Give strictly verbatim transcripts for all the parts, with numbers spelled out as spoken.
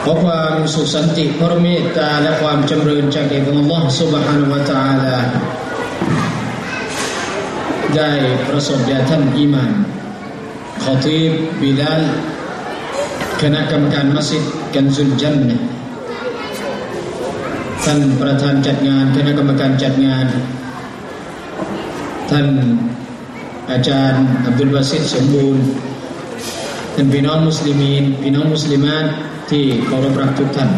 ขอความสุขสันติพระเมตตาและความจำเริญจากอัลลอฮฺ سبحانه และ تعالى ได้ประสบแด่ท่านอิหม่ามคอตีบบิลาลคณะกรรมการมัสยิดกันซุลจันนะห์ท่านประธานจัดงานคณะกรรมการจัดงานท่านอาจารย์อับดุลบาซิตสมบูรณ์ท่านพี่น้องมุสลิมีนพี่น้องมุสลิมานที่เคารพรักทุกท่าน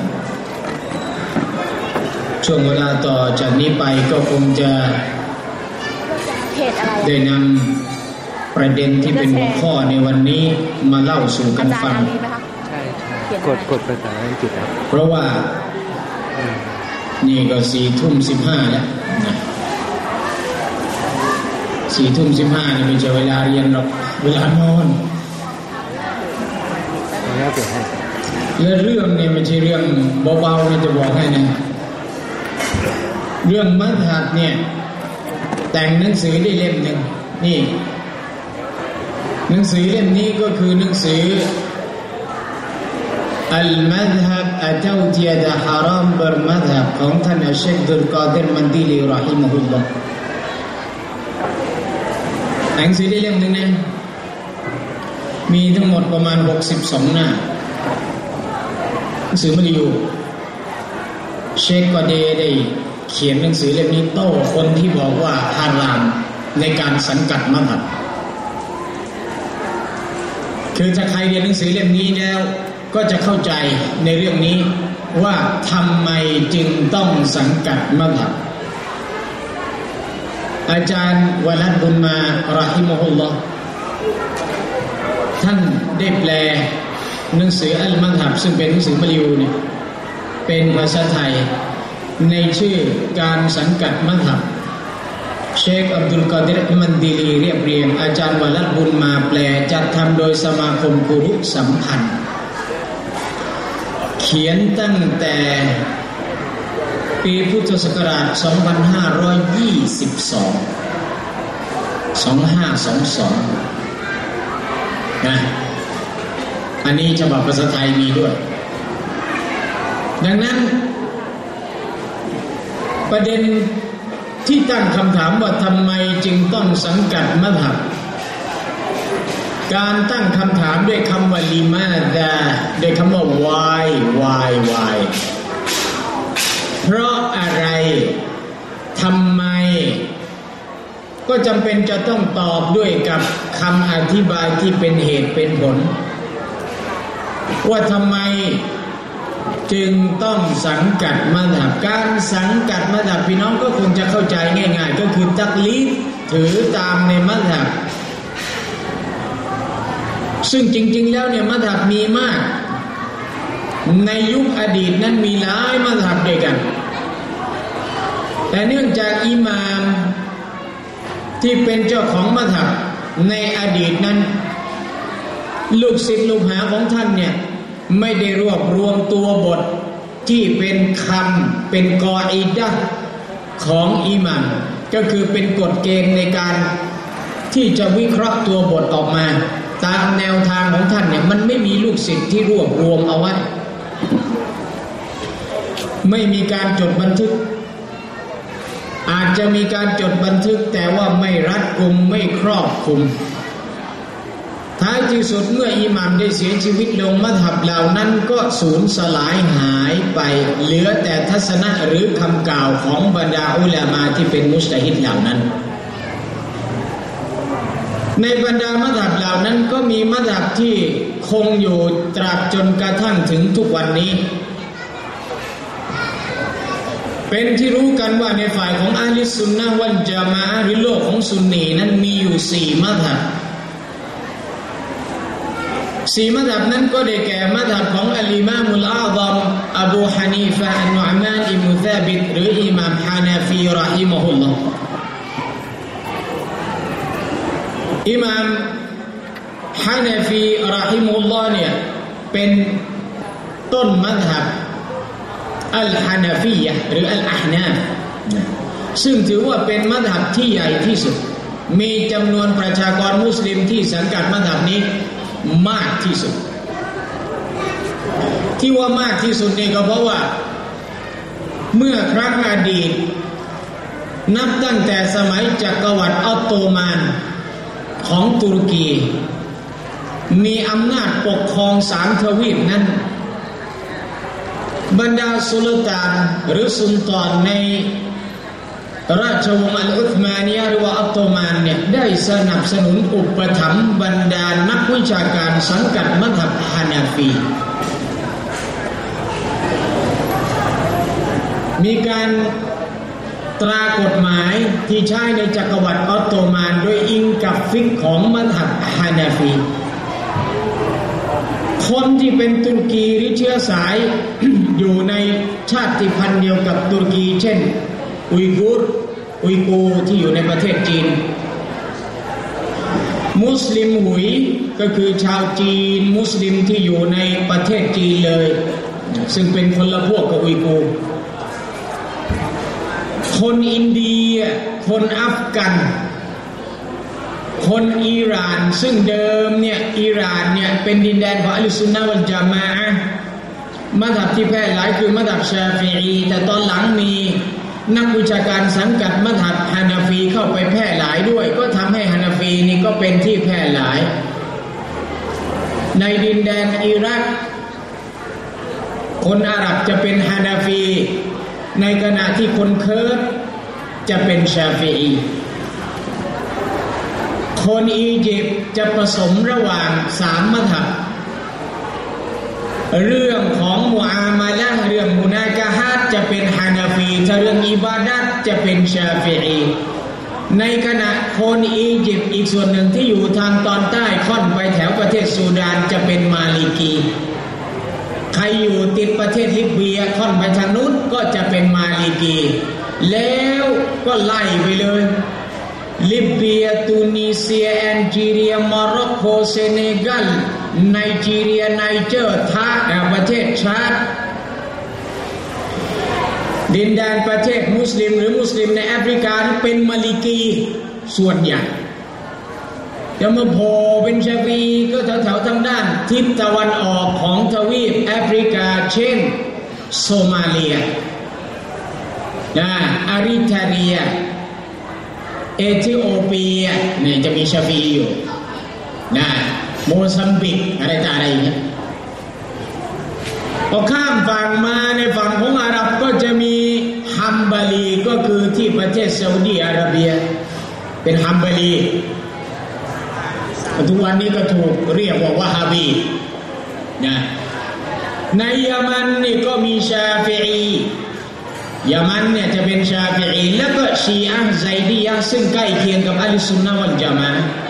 ช่วงเวลาต่อจากนี้ไปก็คงจะได้นำประเด็นที่เป็นหัวข้อในวันนี้มาเล่าสู่กันฟังใช่กดกดภาษาอังกฤษครับเพราะว่านี่ก็สี่ทุ่มสิบห้าแล้วนะสี่ทุ่มสิบห้านี่ไม่ใช่เวลาเรียนหรอกเวลานอนและเรื่องนี้ไม่ใช่เรื่องเบาๆนะจะบอกให้นะเรื่องมัธยับเนี่ยแต่งหนังสือได้เล่มหนึ่งนี่หนังสือเล่มนี้ก็คือหนังสืออัลมัธฮับอะตาวติยะดะฮารามบร์มัธฮับของท่านอัชเชคดุลกอดิรมันดีลีรอฮิมะฮุลลอฮ์หนังสือได้เล่มหนึ่งนะมีทั้งหมดประมาณหกสิบสองหน้าหนังสือมะลิยูเชคกอเดได้เขียนหนังสือเล่มนี้โต้คนที่บอกว่าฮารามในการสังกัดมัธยับคือถ้าใครเรียนหนังสือเล่มนี้แล้วก็จะเข้าใจในเรื่องนี้ว่าทำไมจึงต้องสังกัดมัธยับอาจารย์วะลัดบุญมาเราะฮิมะฮุลลอฮ์ท่านได้แปลหนังสืออัลมัธยับซึ่งเป็นหนังสือมะลิยูเนี่ยเป็นภาษาไทยในชื่อการสังกัดมัธยับเชคอับดุลกอดิรมันดีลีเรียบเรียงอาจารย์วะลัดบุญมาแปลจัดทำโดยสมาคมกุรุสัมพันธ์เขียนตั้งแต่ปีพุทธศักราชสองพันห้าร้อยยี่สิบสอง สองพันห้าร้อยยี่สิบสองนะอันนี้ฉบับภาษาไทยมีด้วยดังนั้นประเด็นที่ตั้งคำถามว่าทำไมจึงต้องสังกัดมัธยับการตั้งคำถามด้วยคำว่าลิมาดาด้วยคำว่า why why why เพราะอะไรทำไมก็จำเป็นจะต้องตอบด้วยกับคำอธิบายที่เป็นเหตุเป็นผลว่าทำไมจึงต้องสังกัดมัธยับการสังกัดมัธยับพี่น้องก็คงจะเข้าใจง่ายๆก็คือตักลีดถือตามในมัธยับซึ่งจริงๆแล้วเนี่ยมัธยับมีมากในยุคอดีตนั้นมีหลายมัธยับด้วยกันแต่เนื่องจากอิหม่ามที่เป็นเจ้าของมัธยับในอดีตนั้นลูกศิษย์ลูกหาของท่านเนี่ยไม่ได้รวบรวมตัวบทที่เป็นคำเป็นกออิดะห์ของอิหม่ามก็คือเป็นกฎเกณฑ์ในการที่จะวิเคราะห์ตัวบทออกมาตามแนวทางของท่านเนี่ยมันไม่มีลูกศิษย์ที่รวบรวมเอาไว้ไม่มีการจดบันทึกอาจจะมีการจดบันทึกแต่ว่าไม่รัดกุมไม่ครอบคลุมท้ายที่สุดเมื่ออิหม่ามได้เสียชีวิตลงมัธยับเหล่านั้นก็สูญสลายหายไปเหลือแต่ทัศนะหรือคำกล่าวของบรรดาอุลามะที่เป็นมุจตะฮิดเหล่านั้นในบรรดามัธยับเหล่านั้นก็มีมัธยับที่คงอยู่ตราบจนกระทั่งถึงทุกวันนี้เป็นที่รู้กันว่าในฝ่ายของอะห์ลิสซุนนะฮ์วัลญะมาอะห์หรือโลกของซุนนีนั้นมีอยู่สี่มัธยับสี่มัธยับนั้นก็ได้แก่มัธยับของอัลอิมามุลอาซัมอบูฮานีฟะอันนุอ์มานอิบนุซาบิตหรืออิหม่ามฮานาฟีเราะฮิมะฮุลลอฮ์อิหม่ามฮานาฟีเราะฮิมะฮุลลอฮ์เนี่ยเป็นต้นมัธยับอัลฮานาฟียะห์หรืออัลอะห์นาฟซึ่งถือว่าเป็นมัธยับที่ใหญ่ที่สุดมีจำนวนประชากรมุสลิมที่สังกัดมัธยับนี้มากที่สุดที่ว่ามากที่สุดนี่ก็เพราะว่าเมื่อครั้งอดีตนับตั้งแต่สมัยจักรวรรดิออตโตมันของตุรกีมีอำนาจปกครองสามทวีปนั้นบรรดาสุลต่านหรือสุลต่านในราชวงศ์อัลอุธมานียะหรือว่าออตโตมันเนี่ยได้สนับสนุนอุปถัมภ์บรรดานักวิชาการสังกัดมัธยมฮานาฟีมีการตรากฎหมายที่ใช้ในจักรวรรดิออตโตมันโดยอิงกับฟิกของมัธยมฮานาฟีคนที่เป็นตุรกีหรือเชื้อสาย อยู่ในชาติพันธุ์เดียวกับตุรกีเช่นอุยกูร์อุยกูร์ที่อยู่ในประเทศจีนมุสลิมหุยก็คือชาวจีนมุสลิมที่อยู่ในประเทศจีนเลยซึ่งเป็นคนละพวกกับอุยกูร์คนอินเดียคนอัฟกันคนอิหร่านซึ่งเดิมเนี่ยอิหร่านเนี่ยเป็นดินแดนของอัลซุนนะฮ์วัลญะมาอะห์มัธยมที่แพร่หลายคือมัธยมชาฟิอีแต่ตอนหลังมีนักวิชาการสังกัดมัธยมฮานาฟีเข้าไปแพร่หลายด้วยก็ทำให้ฮานาฟีนี่ก็เป็นที่แพร่หลายในดินแดนอิรักคนอาหรับจะเป็นฮานาฟีในขณะที่คนเคิร์ดจะเป็นชาฟิอีคนอียิปต์จะผสมระหว่างสามมัธยมเรื่องของมุอามาละห์เรื่องมุนากะฮะฮ์จะเป็นฮานาฟีถ้าเรื่องอิบาดะห์จะเป็นชาฟิอีในขณะคนอียิปต์อีกส่วนหนึ่งที่อยู่ทางตอนใต้ค่อนไปแถวประเทศซูดานจะเป็นมาลิกีใครอยู่ติดประเทศลิเบียค่อนไปทางนู้นก็จะเป็นมาลิกีแล้วก็ไล่ไปเลยลิเบียตูนิเซียแอนจีเรียโมร็อกโกเซเนกัลไนจีเรียไนเจอร์ทาประเทศชาดดินแดนประเทศมุสลิมหรือมุสลิมในแอฟริกาเป็นมาลิกีส่วนใหญ่จะมาโผล่เป็นชาฟีก็แถวๆทางด้านทิศตะวันออกของทวีปแอฟริกาเช่นโซมาเลียนะอาริเทเรียเอธิโอเปียเนี่ยจะมีชาฟีอยู่นะโมซัมบิกอะไรต่างๆอย่างเงี้ยพอข้ามฝั่งมาในฝั่งของอาหรับก็จะมีฮัมบาลีก็คือที่ประเทศซาอุดีอาระเบียเป็นฮัมบาลีทุกวันนี้ก็ถูกเรียกว่าวะฮาบีนะในยะมันนี่ก็มีชาฟิอียะมันเนี่ยจะเป็นชาฟิอีแล้วก็ชีอะห์ไซดียะห์ซึ่งใกล้เคียงกับอัลซุนนะฮ์วัลญะมาอะห์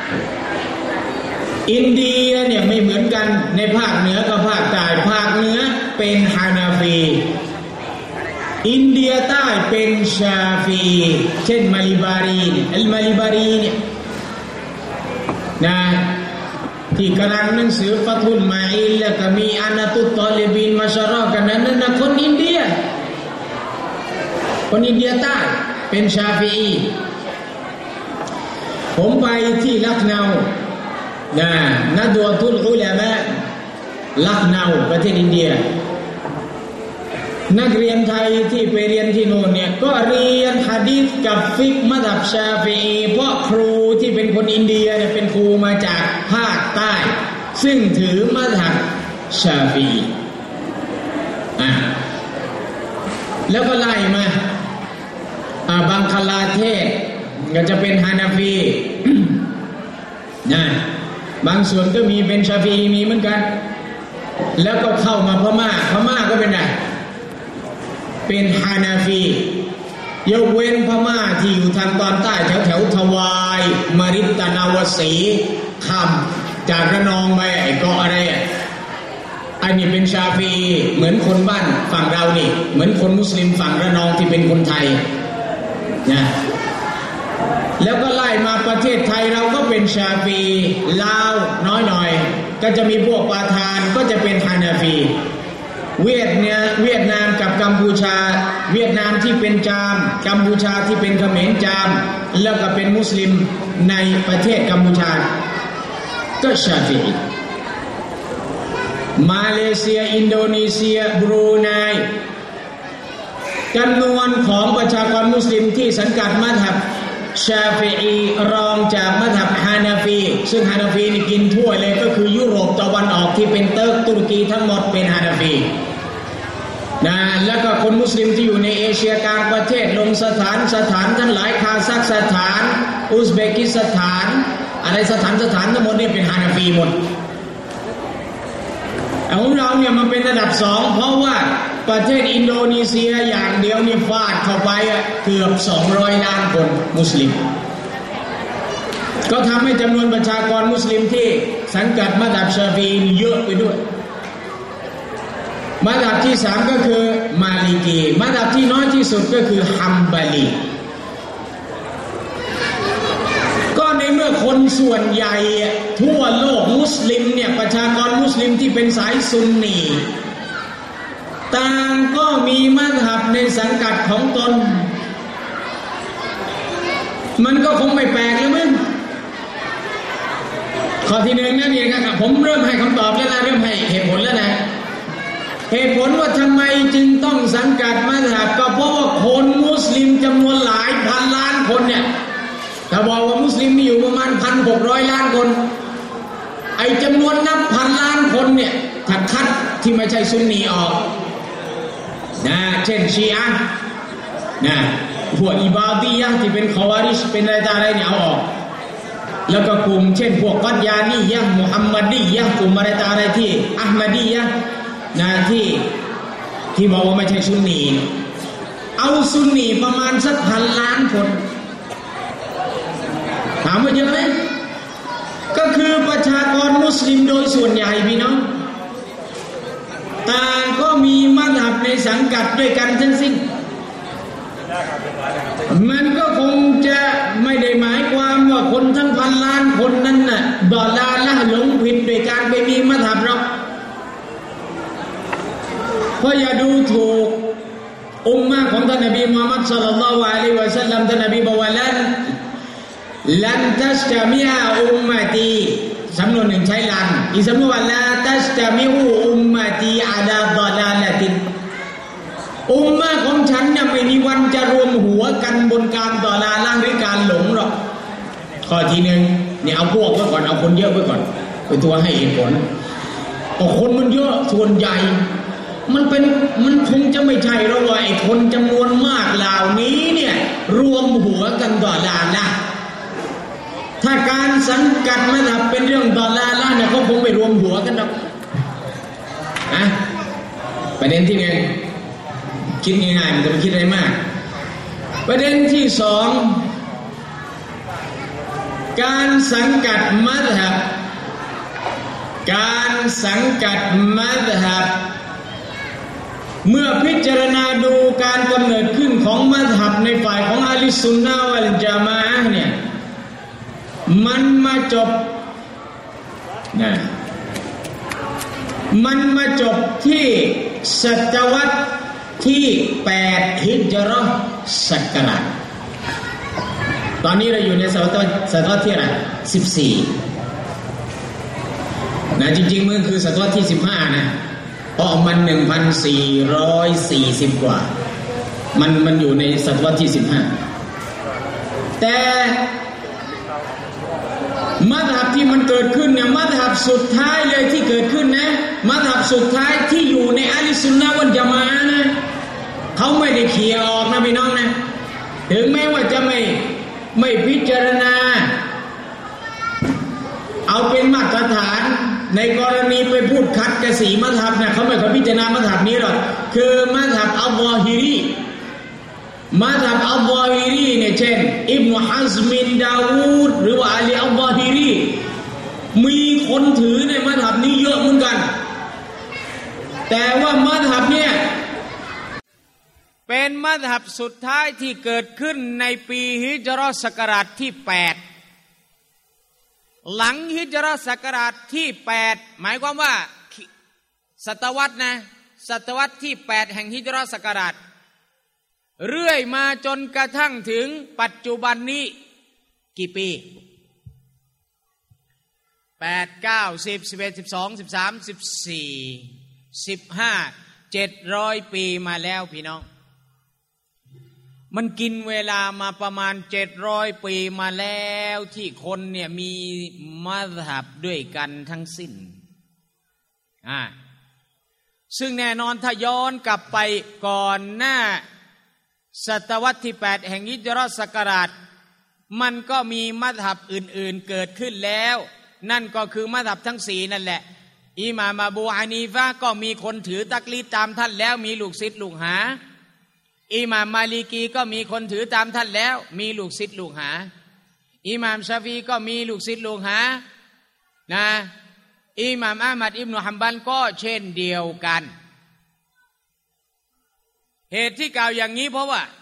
อินเดียเนี่ยไม่เหมือนกันในภาคเหนือกับภาคใต้ภาคเหนือเป็นฮานาฟีอินเดียใต้เป็นชาฟีเช่นมาลิบารีอัลมาลิบารีเนี่ยนะที่กำลังหนังสือฟัตุลมาอิลแล้วก็มีอานาตุตตอลิบินมาชารอกันนั้นนะคนอินเดียคนอินเดียใต้เป็นชาฟีผมไปที่ลักเนานะนัดวะตุลอุลามะลักเนาประเทศอินเดียนักเรียนไทยที่ไปเรียนที่โน่นเนี่ยก็เรียนหะดีษกับฟิกมัธยมชาฟิอีเพราะครูที่เป็นคนอินเดียเนี่ยเป็นครูมาจากภาคใต้ซึ่งถือมัธยมชาฟิอีอ่ะแล้วก็ไล่มาอ่าบังคลาเทศก็จะเป็นฮานาฟีนะบางส่วนก็มีเป็นชาฟีมีเหมือนกันแล้วก็เข้ามาพม่าพม่าก็เป็นไงเป็นฮานาฟียกเว้นพม่าที่อยู่ทางตอนใต้แถวแถวทวายมาริตนาวสีคำจากระนองไปไอ้เกาะอะไรอ่ะอันนี้เป็นชาฟีเหมือนคนบ้านฝั่งเรานี่เหมือนคนมุสลิมฝั่งระนองที่เป็นคนไทยนะแล้วก็ไล่มาประเทศไทยเราก็เป็นชาฟีลาวน้อยหน่อยก็จะมีพวกปาทานก็จะเป็นฮานาฟีเวียดเนี่ยเวียดนามกับกัมพูชาเวียดนามที่เป็นจามกัมพูชาที่เป็นเขมรจามแล้วก็เป็นมุสลิมในประเทศกัมพูชาก็ชาฟีมาเลเซียอินโดนีเซียบรูไนจำนวนของประชากรมุสลิมที่สังกัดมัซฮับชาฟิอีรองจากมัซฮับฮานาฟีซึ่งฮานาฟีนี่กินทั่วเลยก็คือยุโรปตะวันออกที่เป็นเติร์กตุรกีทั้งหมดเป็นฮานาฟีนะแล้วก็คนมุสลิมที่อยู่ในเอเชียกลางประเทศลงสถานสถานทั้งหลายคาซัคสถานอุซเบกิสถานอะไรสถานสถานทั้งหมดนี่เป็นฮานาฟีหมดของเราเนี่ยมันเป็นระดับสองเพราะว่าประเทศอินโดนีเซียอย่างเดียวนี่ฟาดเข้าไปเกือบสองร้อยล้านคนมุสลิมก็ทำให้จำนวนประชากรมุสลิมที่สังกัดมัซฮับชาฟีอีเยอะไปด้วยมัซฮับที่สามก็คือมาลิกีมัซฮับที่น้อยที่สุดก็คือฮัมบาลีก็ในเมื่อคนส่วนใหญ่ทั่วโลกมุสลิมเนี่ยประชากรมุสลิมที่เป็นสายซุนนีต่างก็มีมัซฮับในสังกัดของตนมันก็คงไม่แปลกเลยมั้งข้อที่หนึ่งนั่นเองครับผมเริ่มให้คำตอบแล้วนะเริ่มให้เหตุผลแล้วนะเหตุผลว่าทำไมจึงต้องสังกัดมัซฮับก็เพราะว่าคนมุสลิมจำนวนหลายพันล้านคนเนี่ยถ้าบอกว่ามุสลิมมีอยู่ประมาณพันหกร้อยล้านคนไอ้จำนวนนับพันล้านคนเนี่ยถ้าคัดที่ไม่ใช่ซุนนีออกนะเช่นชีอะห์นะพวกอิบาดียะห์ที่เป็นคอวาริชเป็นอะไรต่างๆอะไรเนี่ยเอาออกแล้วก็กลุ่มเช่นพวกกัดยานียะห์มุฮัมมัดียะห์กลุ่มอะไรต่างๆอะไรที่อะห์มัดียะห์นะที่ที่บอกว่าไม่ใช่ซุนนีเอาซุนนีประมาณสักพันล้านคนถามว่าเยอะไหมก็คือประชากรมุสลิมโดยส่วนใหญ่พี่น้องต่างก็มีมัซฮับในสังกัดด้วยกันทั้งสิ้นมันก็คงจะไม่ได้หมายความว่าคนทั้งพันล้านคนนั้นน่ะดอลลาร์ละหลงผิดโดยการไปมีมัซฮับหรอกเพราะอย่าดูถูกอุมมะห์ของท่านนบีมุฮัมมัดศ็อลลัลลอฮุอะลัยฮิวะซัลลัมท่านนบีบอกว่าลันลันตัสตะมิอะอุมมะตีสำนวนหนึ่งใช้ลันอีกสำนวนว่าลาตัสตะมิอูอุมมะตีอะลาฎอลาละตินอุมมะของฉันเนี่ยไม่มีวันจะรวมหัวกันบนการฎอลาละหรือการหลงหรอกข้อที่หนึ่งเนี่ยเอาพวกไว้ก่อนเอาคนเยอะไว้ก่อนเป็นตัวให้เหตุผลพอคนมันเยอะส่วนใหญ่มันเป็นมันคงจะไม่ใช่หรอกว่าไอ้คนจำนวนมากเหล่านี้เนี่ยรวมหัวกันฎอลาละถ้าการสังกัดมัซฮับเป็นเรื่องฎอลาละเนี่ยเขาคงไม่รวมหัวกันหรอกนะประเด็นที่หนึ่งคิดง่ายๆมันจะไม่คิดอะไรมากประเด็นที่สองการสังกัดมัซฮับการสังกัดมัซฮับเมื่อพิจารณาดูการกำเนิดขึ้นของมัซฮับในฝ่ายของอะห์ลุสซุนนะฮ์วัลญะมาอะห์เนี่ยมันมาจบนะมันมาจบที่ศตวรรษที่แปดฮิจเราะห์ศักราชตอนนี้เราอยู่ในศตวรรษศตวรรษที่อะไรสิบสี่นะจริงๆมันคือศตวรรษที่สิบห้านะเพราะมัน หนึ่งพันสี่ร้อยสี่สิบ กว่ามันมันอยู่ในศตวรรษที่สิบห้าแต่มัซฮับที่มันเกิดขึ้นเนี่ยมัซฮับสุดท้ายเลยที่เกิดขึ้นนะมัซฮับสุดท้ายที่อยู่ในอะห์ลุสซุนนะฮ์วัลญะมาอะห์นะเขาไม่ได้เขี่ยออกนะพี่น้องนะถึงแม้ว่าจะไม่ไม่พิจารณาเอาเป็นมาตรฐานในกรณีไปพูดขัดกับสีมัซฮับนะเขาไม่ค่อยพิจารณามัซฮับนี้หรอกคือมัซฮับอัลลอฮิรีมัซฮับอัลลอฮิรีเนี่ยเช่นอิบนุฮัซมินดาวูดหรือว่าอาลีอัลลอฮิรีมีคนถือในมัซฮับนี้เยอะเหมือนกันแต่ว่ามัซฮับเนี่ยเป็นมัซฮับสุดท้ายที่เกิดขึ้นในปีฮิจเราะห์ศักราชที่แปดหลังฮิจเราะห์ศักราชที่แปดหมายความว่าศตวรรษนะศตวรรษที่แปดแห่งฮิจเราะห์ศักราชเรื่อยมาจนกระทั่งถึงปัจจุบันนี้กี่ปีแปดเก้าสิบสิบเอ็ดสิบสองสิบสามสิบสี่สิบห้าเจ็ดร้อยปีมาแล้วพี่น้องมันกินเวลามาประมาณเจ็ดร้อยปีมาแล้วที่คนเนี่ยมีมัซฮับด้วยกันทั้งสิ้นอ่าซึ่งแน่นอนถ้าย้อนกลับไปก่อนหน้าศตวรรษที่แปดแห่งฮิจเราะห์ศักราชมันก็มีมัซฮับอื่นๆเกิดขึ้นแล้วนั่นก็คือมัซฮับทั้งสี่นั่นแหละอิหม่ามอบูฮานีฟะห์ก็มีคนถือตักลีดตามท่านแล้วมีลูกศิษย์ลูกหาอิหม่ามมาลิกีก็มีคนถือตามท่านแล้วมีลูกศิษย์ลูกหาอิหม่ามชาฟีก็มีลูกศิษย์ลูกหานะอิหม่ามอะห์มัดอิบนุฮัมบัลก็เช่นเดียวกันเหตุที่กล่าวอย่างนี้เพราะว่า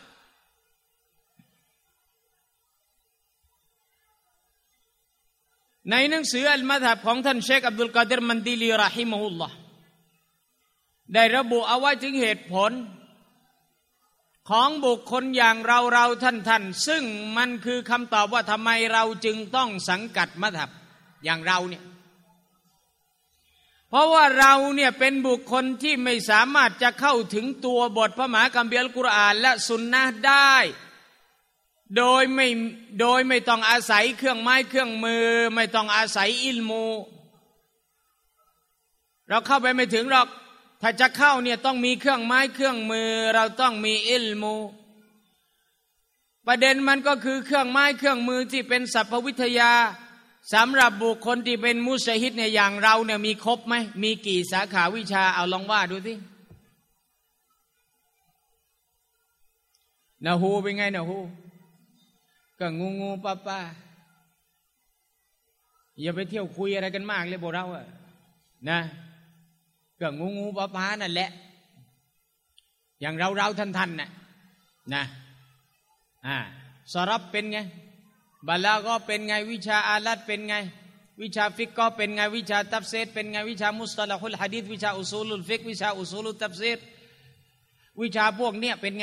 ในหนังสืออัลมัซฮับของท่านเชคอับดุลกอดิรมันดีลีเราะฮิมะฮุลลอฮ์ได้ระบุเอาไว้ถึงเหตุผลของบุคคลอย่างเราเราท่านท่านซึ่งมันคือคำตอบว่าทำไมเราจึงต้องสังกัดมัซฮับอย่างเราเนี่ยเพราะว่าเราเนี่ยเป็นบุคคลที่ไม่สามารถจะเข้าถึงตัวบทพระมหาคัมภีร์อัลกุรอานและสุนนะห์ได้โดยไม่โดยไม่ต้องอาศัยเครื่องไม้เครื่องมือไม่ต้องอาศัยอิลมูเราเข้าไปไม่ถึงหรอกถ้าจะเข้าเนี่ยต้องมีเครื่องไม้เครื่องมือเราต้องมีอิลมูประเด็นมันก็คือเครื่องไม้เครื่องมือที่เป็นสัพพวิทยาสำหรับบุคคลที่เป็นมุชฮิดเนี่ยอย่างเราเนี่ยมีครบไหมมีกี่สาขาวิชาเอาลองว่าดูสินะฮูเป็นไงนะฮูก็งูงูป้าป้าอย่าไปเที่ยวคุยอะไรกันมากเลยพวกเราอะนะก็งูงูป้าป้านั่นแหละอย่างเราเราท่านท่านน่ะนะอ่าสรับเป็นไงบาลาก็เป็นไงวิชาอาลัดเป็นไงวิชาฟิกก็เป็นไงวิชาตัฟซีรเป็นไงวิชามุสตะละฮุลหะดีษวิชาอุซูลุลฟิกวิชาอุซูลุตัฟซีรวิชาพวกเนี้ยเป็นไง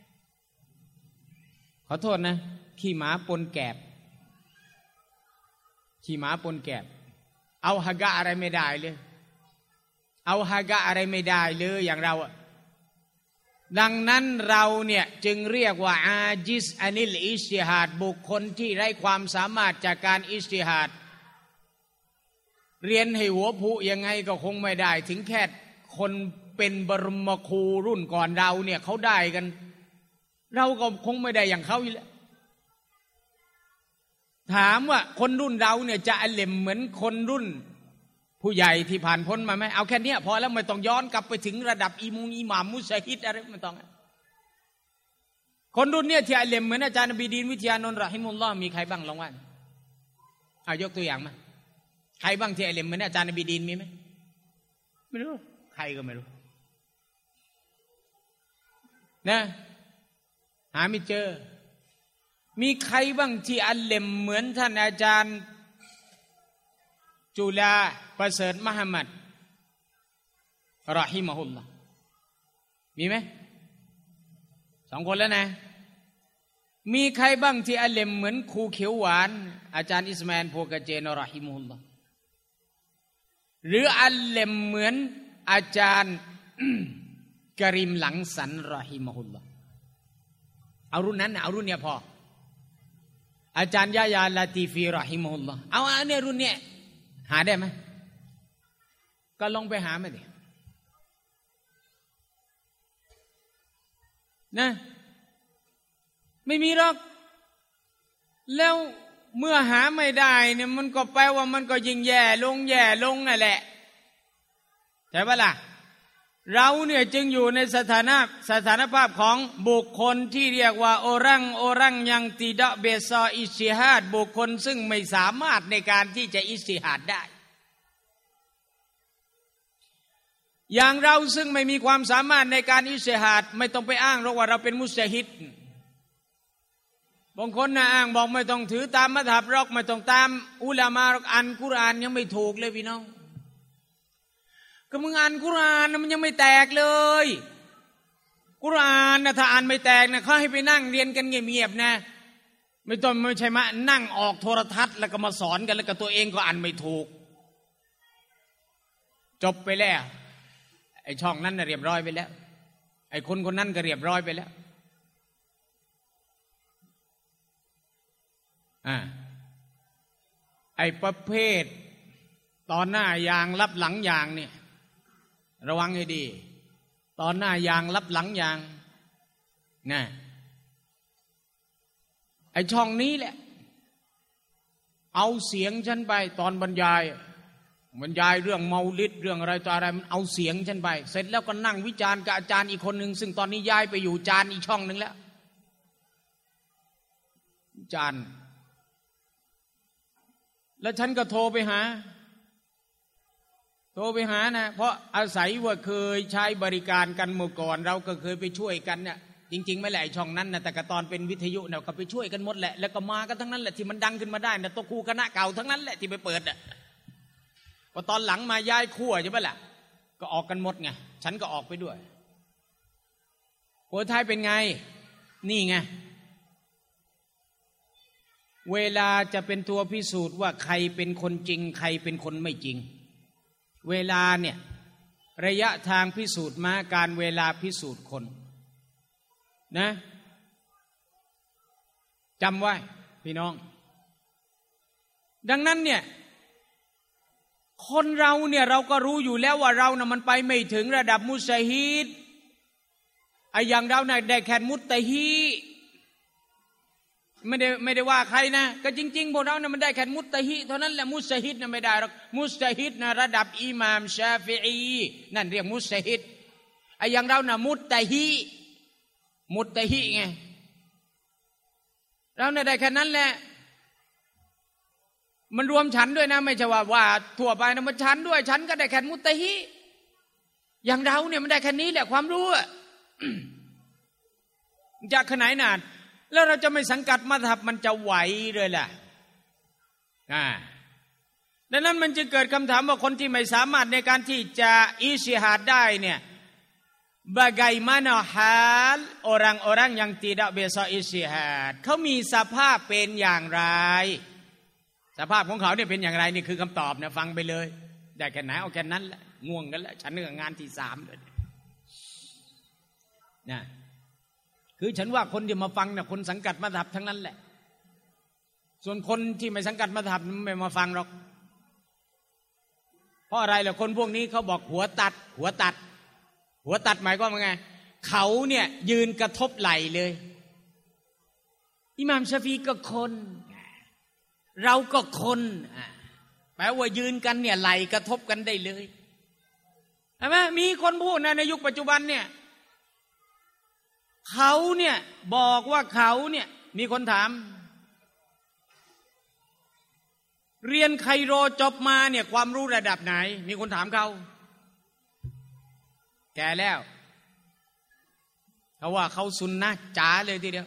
ขอโทษนะขี่หมาปนแกบขี่หมาปนแกบเอาฮะกะอะไรไม่ได้เลยเอาฮะกะอะไรไม่ได้เลยอย่างเราอะดังนั้นเราเนี่ยจึงเรียกว่าอาจิซอานิลอิจติฮาดบุคคลที่ไร้ความสามารถจากการอิจติฮาดเรียนให้หัวผุยังไงก็คงไม่ได้ถึงแค่คนเป็นบรมครูรุ่นก่อนเราเนี่ยเขาได้กันเราก็คงไม่ได้อย่างเขาอยู่แล้วถามว่าคนรุ่นเราเนี่ยจะอเลมเหมือนคนรุ่นผู้ใหญ่ที่ผ่านพ้นมาไหมเอาแค่นี้พอแล้วไม่ต้องย้อนกลับไปถึงระดับอิมูอิหม่ามมุชฮิดอะไรไม่ต้องคนรุ่นเนี่ยที่อเลมเหมือนอาจารย์นบีดีนวิทยานนท์เราะฮิมุลลอฮ์มีใครบ้างลองว่าเอายกตัวอย่างมาใครบ้างที่อเลมเหมือนอาจารย์นบีดีนมีไหมไม่รู้ใครก็ไม่รู้นะหาไม่เจอมีใครบ้างที่อัลเลมเหมือนท่านอาจารย์จุฬาประเสริฐมหมัดเราะฮิมะฮุลลอฮ์มีไหมสองคนแล้วนะมีใครบ้างที่อัลเลมเหมือนครูเขียวหวานอาจารย์อิสมาอิลโพกะเจนเราะฮิมะฮุลลอฮ์หรืออัลเลมเหมือนอาจารย์กะรีมหลังสันเราะฮิมะฮุลลอฮ์เอารุ่นนั้นเอารุ่นเนี้ยพออาจารย์ยะยาลาตีฟีเราะฮิมะฮุลลอฮ์เอาอันนี้รุ่นเนี้ยหาได้ไหมก็ลองไปหามาดินะไม่มีหรอกแล้วเมื่อหาไม่ได้เนี่ยมันก็แปลว่ามันก็ยิ่งแย่ลงแย่ลงนั่นแหละใช่ปะล่ะเราเนี่ยจึงอยู่ในสถานะสถานภาพของบุคคลที่เรียกว่าโอรังโอรังยังติดะเบซออิจติฮาดบุคคลซึ่งไม่สามารถในการที่จะอิจติฮาดได้อย่างเราซึ่งไม่มีความสามารถในการอิจติฮาดไม่ต้องไปอ้างหรอกว่าเราเป็นมุจตะฮิดบางคนนะอ้างบอกไม่ต้องถือตามมัซฮับหรอกไม่ต้องตามอุลามะอ่านกุรอานยังไม่ถูกเลยพี่น้องก็มึงอ่านกุรอานมันยังไม่แตกเลยกุรอานนะถ้าอ่านไม่แตกนะเขาให้ไปนั่งเรียนกันเงียบๆนะไม่ต้องไม่ใช่มานั่งออกโทรทัศน์แล้วก็มาสอนกันแล้วก็ตัวเองก็อ่านไม่ถูกจบไปแล้วไอ้ช่องนั้นน่ะเรียบร้อยไปแล้วไอ้คนคนนั้นก็เรียบร้อยไปแล้วอ่าไอ้ประเภทตอนหน้ายางรับหลังยางเนี่ยระวังให้ดีตอนหน้ายางรับหลังยางนะไอ้ช่องนี้แหละเอาเสียงฉันไปตอนบรรยายบรรยายเรื่องเมาลิดเรื่องอะไรต่ออะไรมันเอาเสียงฉันไปเสร็จแล้วก็นั่งวิจารณ์กับอาจารย์อีกคนหนึ่งซึ่งตอนนี้ย้ายไปอยู่จานอีกช่องหนึ่งแล้วจานแล้วฉันก็โทรไปหาโทรไปหานะเพราะอาศัยว่าเคยใช้บริการกันเมื่อก่อนเราก็เคยไปช่วยกันเนี่ยจริงๆไม่แหละช่องนั้นนะแต่ก็ตอนเป็นวิทยุเนี่ยก็ไปช่วยกันหมดแหละแล้วก็มากันทั้งนั้นแหละที่มันดังขึ้นมาได้นะตัวครูคณะเก่าทั้งนั้นแหละที่ไปเปิดอ่ะพอตอนหลังมาย้ายขั้วใช่ไหมล่ะก็ออกกันหมดไงฉันก็ออกไปด้วยโหท้ายเป็นไงนี่ไงเวลาจะเป็นตัวพิสูจน์ว่าใครเป็นคนจริงใครเป็นคนไม่จริงเวลาเนี่ยระยะทางพิสูจน์มาการเวลาพิสูจน์คนนะจำไว้พี่น้องดังนั้นเนี่ยคนเราเนี่ยเราก็รู้อยู่แล้วว่าเรานะ่ะมันไปไม่ถึงระดับมุสฮิดไอ้อย่างเราเนี่ยได้แค่มุตตะฮีไม่ได้ไม่ได้ว่าใครนะก็จริงๆพวกเราเนี่ยมันได้แค่มุตตะฮีเท่านั้นแหละมุสฮิดน่ะไม่ได้หรอกมุสฮิดนะระดับอิหม่ามชาฟิอีนั่นเรียกมุสฮิดไอ้อย่างเราน่ะมุตตะฮีมุตตะฮีไงเราเนี่ยได้แค่นั้นแหละมันรวมฉันด้วยนะไม่ใช่ว่าว่าทั่วไปนะมันฉันด้วยฉันก็ได้แค่มุตตะฮีอย่างเราเนี่ยมันได้แค่นี้แหละความรู้อะ จะขนาดนานแล้วเราจะไม่สังกัดมัธยับมันจะไหวเลยล่ะอ่าดังนั้นมันจึงเกิดคำถามว่าคนที่ไม่สามารถในการที่จะอิจติฮาดได้เนี่ย bagaimana hal orang-orang yang tidak bisa ijtihad เขามีสภาพเป็นอย่างไรสภาพของเขาเนี่ยเป็นอย่างไรนี่คือคำตอบนะฟังไปเลยได้แค่ไหนเอาแค่นั้นแหละง่วงกันแล้วฉันเหนื่อยงานที่สามเลยนะคือฉันว่าคนที่มาฟังเนี่ยคนสังกัดมัธยับทั้งนั้นแหละส่วนคนที่ไม่สังกัดมัธยับไม่มาฟังหรอกเพราะอะไรล่ะคนพวกนี้เขาบอกหัวตัดหัวตัดหัวตัดหมายความว่าไงเขาเนี่ยยืนกระทบไหล่เลยอิหม่ามชาฟีก็คนเราก็คนแปลว่ายืนกันเนี่ยไหล่กระทบกันได้เลยใช่ไหมมีคนพูดนะในยุคปัจจุบันเนี่ยเขาเนี่ยบอกว่าเขาเนี่ยมีคนถามเรียนไคโรจบมาเนี่ยความรู้ระดับไหนมีคนถามเขาแก่แล้วเขาว่าเขาซุนนะจ๋าเลยทีเดียว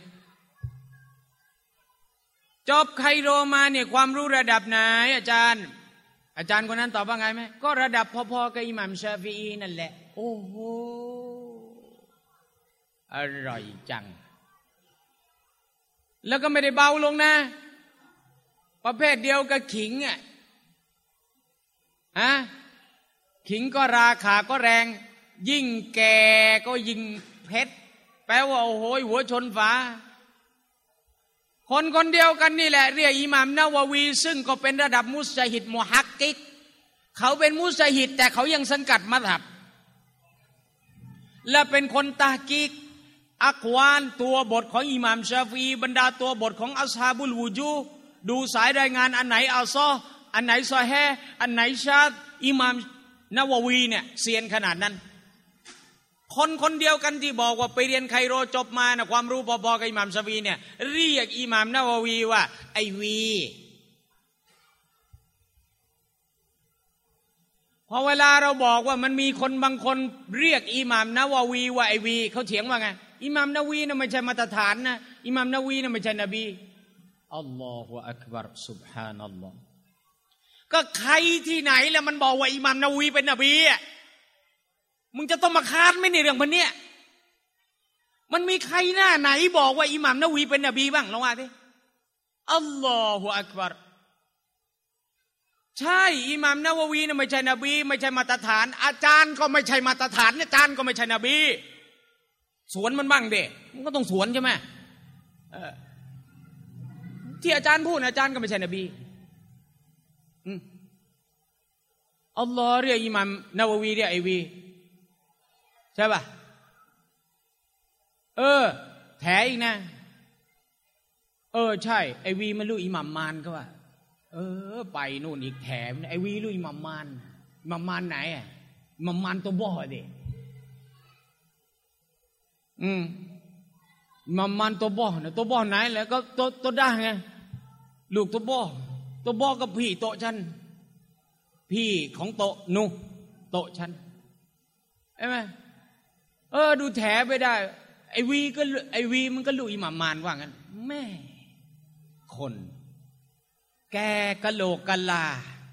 จบไคโรมาเนี่ยความรู้ระดับไหนอาจารย์อาจารย์คนนั้นตอบว่าไงไหมก็ระดับพอๆกับอิหม่ามชาฟิอีนั่นแหละโอ้โหอร่อยจังแล้วก็ไม่ได้เบาลงนะประเภทเดียวกับขิงอ่ะฮะขิงก็ราคาก็แรงยิ่งแก่ก็ยิ่งเพชรแปลว่าโอ้โหหัวชนฝาคนคนเดียวกันนี่แหละเรียกอิหม่ามนาวะวีซึ่งก็เป็นระดับมุจตะฮิดมุฮักกิกเขาเป็นมุจตะฮิดแต่เขายังสังกัดมัธยับและเป็นคนตะฮ์กีกอักวานตัวบทของอิหม่ามชาฟีบรรดาตัวบทของอัศฮาบุลวูจูดูสายรายงานอันไหนอัลซออันไหนซอฮีฮ์อันไหนชาดอิหม่ามนาวะวีเนี่ยเซียนขนาดนั้นคนคนเดียวกันที่บอกว่าไปเรียนไคโรจบมานะความรู้พอๆกับอิหม่ามชาฟีเนี่ยเรียกอิหม่ามนาวะวีว่าไอวีพอเวลาเราบอกว่ามันมีคนบางคนเรียกอิหม่ามนาวะวีว่าไอวีเขาเถียงว่าไงอิหม่ามนาวีน่ะไม่ใช่มาตรฐานนะอิหม่ามนาวีน่ะไม่ใช่นบีอัลลอฮฺอักบัรซุบฮานัลลอฮฺก็ใครที่ไหนแล้วมันบอกว่าอิหม่ามนาวีเป็นนบีอ่ะมึงจะต้องมาค้านไหมในเรื่องพันเนี้ยมันมีใครหน้าไหนบอกว่าอิหม่ามนาวีเป็นนบีบ้างลองว่าดิอัลลอฮฺอักบัรใช่อิหม่ามนาวะวีนะไม่ใช่นบีไม่ใช่มาตรฐานอาจารย์ก็ไม่ใช่มาตรฐานอาจารย์ก็ไม่ใช่นบีสวนมันบ้างเด็มันก็ต้องสวนใช่ไหมที่อาจารย์พูดอาจารย์ก็ไม่ใช่นบีอัลลอฮ์เรียกอิหม่ามนาวะวีเรียกไอวีใช่ป่ะเออแถอีกนะเออใช่ไอวีมันรู้อิหม่ามมานเขาว่าเออไปนู่นอีกแถมไอวีรู้อิหม่ามมานอิหม่ามมานไหนอ่ะอิหม่ามมานตัวบ่อดิอืมอิหม่ามมานตัวบ่อนะตัวบ่อไหนแล้วก็ตัวตัวด่างไงลูกตัวบ่อตัวบ่อกับพี่โตฉันพี่ของโตนูโตฉันใช่ไหมเออดูแถไปได้ไอวีก็ไอวีมันก็รู้อิหม่ามมานว่างั้นแม่คนแกกะโหลกกะลา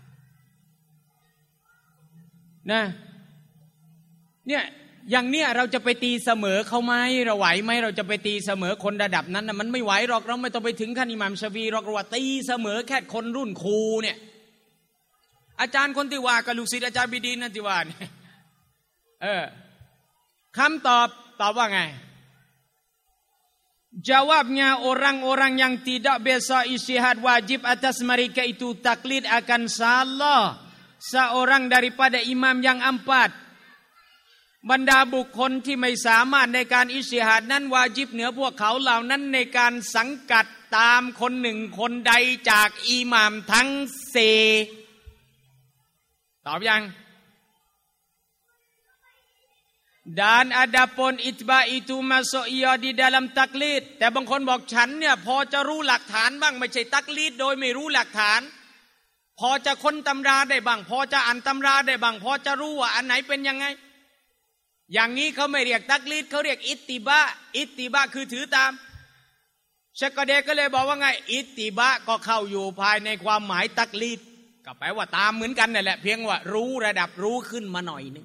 นะเนี่ยอย่างเนี้ยเราจะไปตีเสมอเขาไหมเราไหวไหมเราจะไปตีเสมอคนระดับนั้นนะมันไม่ไหวหรอกเราไม่ต้องไปถึงขั้นอิหม่ามชาฟีหรอกเราตีเสมอแค่คนรุ่นครูเนี่ยอาจารย์คนที่ว่ากับลูกศิษย์อาจารย์บิดีนนั่นที่ว่าเนี่ยเออคำตอบตอบว่าไงJawabnya orang-orang yang tidak bisa ijtihad wajib atas mereka itu taklid akan salah seorang daripada imam yang empat บรรดาบุคคลที่ไม่สามารถในการอิจติฮาดนั้นวาญิบเหนือพวกเขาเหล่านั้นในการสังกัดตามคนหนึ่งคนใดจากอิหม่ามทั้งสี่ตอบยังDan adapun itba itu masuk ia di dalam taklid แต่บางคนบอกฉันเนี่ยพอจะรู้หลักฐานบ้างไม่ใช่ตักลีดโดยไม่รู้หลักฐานพอจะค้นตำราได้บ้างพอจะอ่านตำราได้บ้างพอจะรู้ว่าอันไหนเป็นยังไงอย่างนี้เขาไม่เรียกตักลีดเขาเรียกอิตติบะอิตติบะคือถือตามเชคกอเดก็เลยบอกว่าไงอิตติบะก็เข้าอยู่ภายในความหมายตักลีดก็แปลว่าตามเหมือนกันนั่นแหละเพียงว่ารู้ระดับรู้ขึ้นมาหน่อยนึง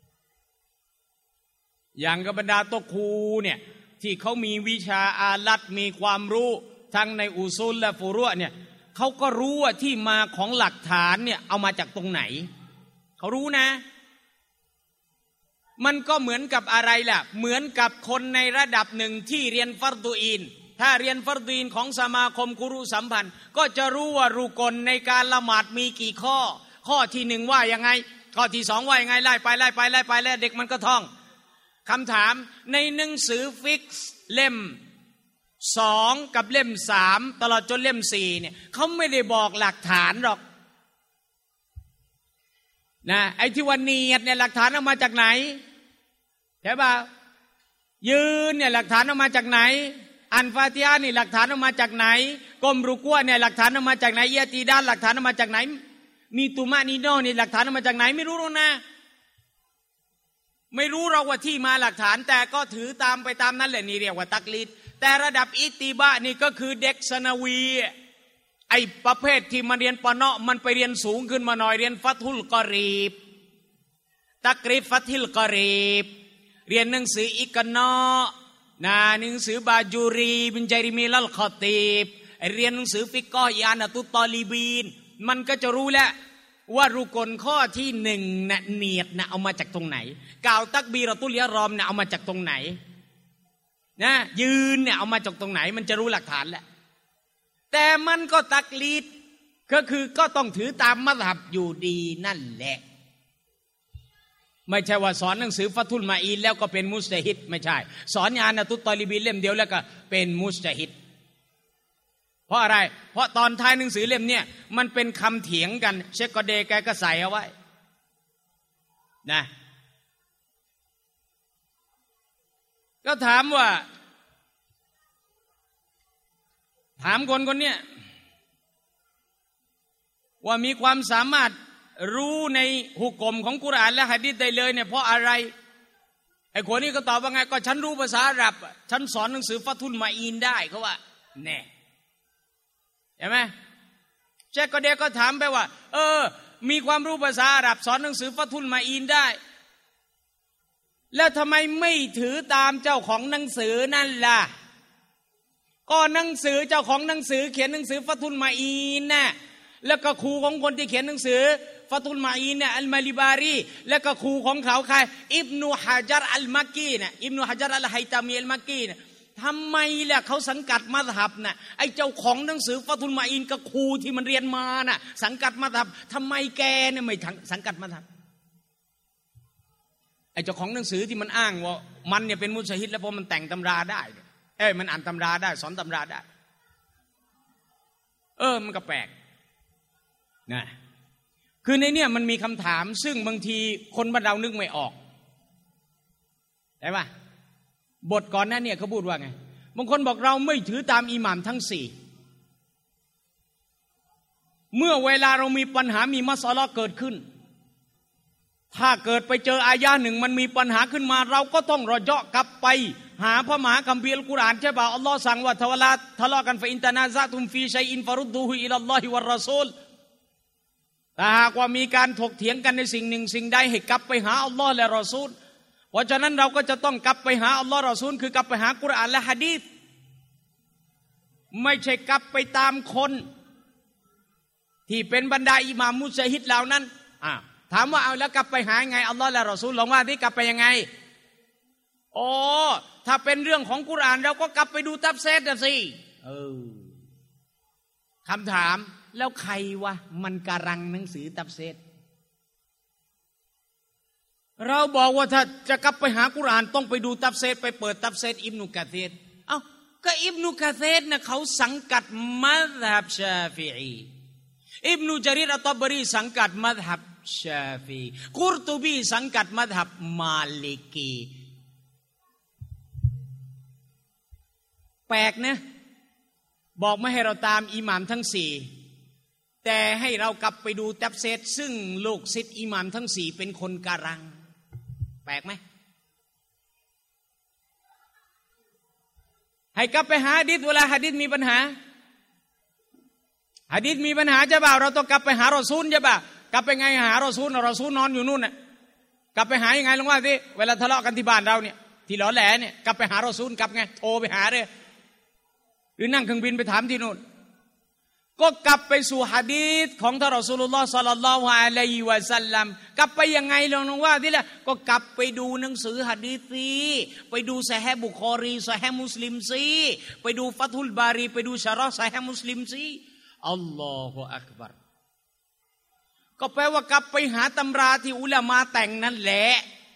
อย่างกับบรรดาโตครูเนี่ยที่เขามีวิชาอาลัดมีความรู้ทั้งในอุซูลและฟุรุเนี่ยเขาก็รู้ว่าที่มาของหลักฐานเนี่ยเอามาจากตรงไหนเขารู้นะมันก็เหมือนกับอะไรล่ะเหมือนกับคนในระดับหนึ่งที่เรียนฟัรดูอีนถ้าเรียนฟัรดูอีนของสมาคมกุรุสัมพันธ์ก็จะรู้ว่ารุกลในการละหมาดมีกี่ข้อข้อที่หนึ่งว่ายังไงข้อที่สองว่ายังไงไล่ไปไล่ไปไล่ไปแล้วเด็กมันก็ท่องคำถามในหนังสือฟิกซ์เล่มสองกับเล่มสามตลอดจนเล่มสี่เนี่ยเขาไม่ได้บอกหลักฐานหรอกนะไอ้ที่วันเนียดเนี่ยหลักฐานเอามาจากไหนใช่ป่ะยืนเนี่ยหลักฐานเอามาจากไหนอันฟาติฮะห์นี่หลักฐานเอามาจากไหนกลมรุกัวเนี่ยหลักฐานเอามาจากไหนอิอติดาลหลักฐานเอามาจากไหนมีตุมานีโนนี่หลักฐานเอามาจากไหนไม่รู้หรอกนะไม่รู้เราว่าที่มาหลักฐานแต่ก็ถือตามไปตามนั้นแหละนี่เรียกว่าตักลีดแต่ระดับอิติบะนี่ก็คือเด็กสนาวีไอ้ประเภทที่มาเรียนปะเนาะมันไปเรียนสูงขึ้นมาหน่อยเรียนฟัตุลกอรีบตักรีบฟัติลกอรีบเรียนหนังสืออิกนอนะหนังสือบาจูรีบินจาริมิลัลคอตีบเรียนหนังสือฟิกกอยานะตุตอลีบีนมันก็จะรู้แล้วว่ารุกลข้อที่หนึ่งน่ะเนียดนะเอามาจากตรงไหนกล่าวตักบีรอตุลยะรอมเนี่ยเอามาจากตรงไหนนะยืนเนี่ยเอามาจากตรงไหนมันจะรู้หลักฐานแหละแต่มันก็ตักลีดก็คือก็ต้องถือตามมัซฮับอยู่ดีนั่นแหละไม่ใช่ว่าสอนหนังสือฟัตุลมาอีนแล้วก็เป็นมุจตะฮิดไม่ใช่สอนญาณตุตตอลิบีเล่มเดียวแล้วก็เป็นมุจตะฮิดเพราะอะไรเพราะตอนท้ายหนังสือเล่มเนี่ยมันเป็นคำเถียงกันเชคกอเดแกก็ใส่เอาไว้นะก็ถามว่าถามคนคนเนี้ยว่ามีความสามารถรู้ในหุกกลมของกุรอานและหะดีษได้เลยเนี่ยเพราะอะไรไอ้คนนี้ก็ตอบว่าไงก็ฉันรู้ภาษาอาหรับฉันสอนหนังสือฟัตุลมาอีนได้เขาว่าแน่เห็นไหมเชคกอเดก็ถามไปว่าเออมีความรู้ภาษาอาหรับสอนหนังสือฟัตุลมาอีนได้แล้วทำไมไม่ถือตามเจ้าของหนังสือนั่นล่ะก็หนังสือเจ้าของหนังสือเขียนหนังสือฟัตุลมาอีนน่ะแล้วก็ครูของคนที่เขียนหนังสือฟาตุลมาอีนเนี่ยอัลมาลิบารีแล้วก็ครูของเขาใครอิบนุฮะจัรอัลมักกีเนี่ยอิบนุฮะจัรอัลไฮตามีอัลมักกีเนี่ยทำไมล่ะเขาสังกัดมัซฮับน่ะไอ้เจ้าของหนังสือฟาตุลมาอีนกับครูที่มันเรียนมาน่ะสังกัดมัซฮับทำไมแกเนี่ยไม่สังกัดมัซฮับไอ้เจ้าของหนังสือที่มันอ้างว่ามันเนี่ยเป็นมุจฮิดแล้วเพราะมันแต่งตำราได้เอ้ยมันอ่านตำราได้สอนตำราได้เออมันก็แปลกนะคือในเนี่ยมันมีคำถามซึ่งบางทีคนบ้านเรานึกไม่ออกได้ป่ะบทก่อนหน้าเนี่ยเขาพูดว่าไงบางคนบอกเราไม่ถือตามอิหม่ามทั้งสี่เมื่อเวลาเรามีปัญหามีมัสอะลาะห์เกิดขึ้นถ้าเกิดไปเจออายะหนึ่งมันมีปัญหาขึ้นมาเราก็ต้องรอเจาะกลับไปหาพระมหาคัมภีร์อัลกุรอานใช่ป่ะอัลลอฮ์สั่งว่าทะวลาทะเลาะกันฟะอินตะนาซะตุมฟีชัยอินฟะรุดดูฮุอิลัลลอฮิวัรรอซูลถ้าหากว่ามีการถกเถียงกันในสิ่งหนึ่งสิ่งใดให้กลับไปหาอัลลอฮ์และรอซูลเพราะฉะนั้นเราก็จะต้องกลับไปหาอัลลอฮ์รอซูลคือกลับไปหากุรอานและหะดีษไม่ใช่กลับไปตามคนที่เป็นบรรดาอิหม่ามมุจฮิดเหล่านั้นอ่าถามว่าเอาแล้วกลับไปหาไงอัลลอฮ์และรอซูลลองว่าที่กลับไปยังไงโอ้ถ้าเป็นเรื่องของกุรอานเราก็กลับไปดูตัฟซีรน่ะสิเออคำถามแล้วใครวะมันการังหนังสือตัฟซีรเราบอกว่าถ้าจะกลับไปหากุรอานต้องไปดูตัฟซีรไปเปิดตัฟซีรอิบนุกะซีรเอ้าก็อิบนุกะซีรน่ะเขาสังกัดมัซฮับชาฟิอีอิบนุจารีรอัตตะบรีสังกัดมัซฮับชาฟิอีกุรตุบีสังกัดมัซฮับมาลิกีแปลกนะบอกไม่ให้เราตามอิหม่ามทั้งสี่แต่ให้เรากลับไปดูตัฟซีรซึ่งลูกศิษย์อิหม่ามทั้งสี่เป็นคนการังแปลกไหมให้กลับไปหาหะดีษเวลาหะดีษมีปัญหาหะดีษมีปัญหาจะบ่าวเราต้องกลับไปหารอซูลจะบ่าวกลับไปไงหารอซูลรอซูลนอนอยู่นู่นน่ะกลับไปหายังไงลองว่าสิเวลาทะเลาะกันที่บ้านเราเนี่ยที่หลอแหลเนี่ยกลับไปหารอซูลกลับไงโทรไปหาเลยหรือนั่งเครื่องบินไปถามที่นู่นก็กลับไปสู่หะดีษของท่านรอซูลุลลอฮ์ศ็อลลัลลอฮุอะลัยฮิวะซัลลัมกลับไปยังไงลองว่าที่ละก็กลับไปดูหนังสือหะดีษสิไปดูซอฮีฮ์บุคอรีซอฮีฮ์มุสลิมสิไปดูฟัตุลบารีไปดูชะเราะห์ซอฮีฮ์มุสลิมสิอัลลอฮุอักบัรก็แปลว่ากลับไปหาตำราที่อุลามะแต่งนั่นแหละ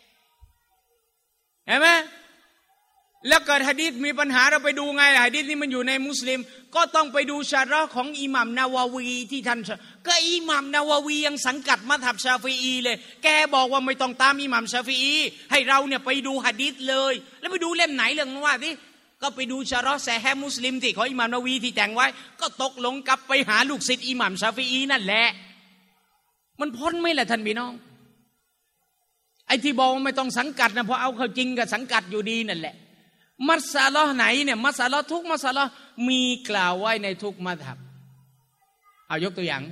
เห็นไหมแล้วเกิดหะดีษมีปัญหาเราไปดูไงหะดีษนี่มันอยู่ในมุสลิมก็ต้องไปดูชะเราะห์ของอิหม่ามนาวาวีที่ท่านก็อิหม่ามนาวาวียังสังกัดมัซฮับชาฟิอีเลยแกบอกว่าไม่ต้องตามอิหม่ามชาฟิอีให้เราเนี่ยไปดูหะดีษเลยแล้วไปดูเล่มไหนเรื่องว่าสิก็ไปดูชะเราะห์ซอฮีฮ์มุสลิมที่ของอิหม่ามนาวาวีที่แต่งไว้ก็ตกลงกลับไปหาลูกศิษย์อิหม่ามชาฟิอีนั่นแหละมันพ้นไหมล่ะท่านพี่น้องไอ้ที่บอกว่าไม่ต้องสังกัดนะเพราะเอาเข้าจริงกับสังกัดอยู่ดีนั่นแหละมัสอะลาะห์ไหนเนี่ยมัสอะลาะห์ทุกมัสอะลาะห์มีกล่าวไว้ในทุกมัซฮับเอายกตัวอย่าง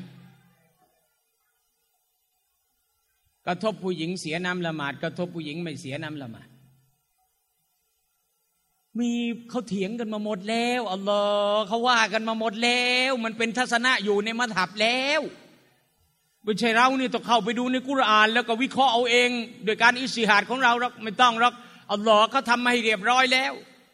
กระทบผู้หญิงเสียน้ำละหมาดกระทบผู้หญิงไม่เสียน้ำละหมาดมีเขาเถียงกันมาหมดแล้วอัลลอฮ์เขาว่ากันมาหมดแล้วมันเป็นทัศนะอยู่ในมัซฮับแล้วไม่ใช่เรานี่ต้องเข้าไปดูในกุรอานแล้วก็วิเคราะห์เอาเองโดยการอิจติฮาดของเราหรอกไม่ต้องหรอกอัลลอฮ์เขาทำมาให้เรียบร้อยแล้ว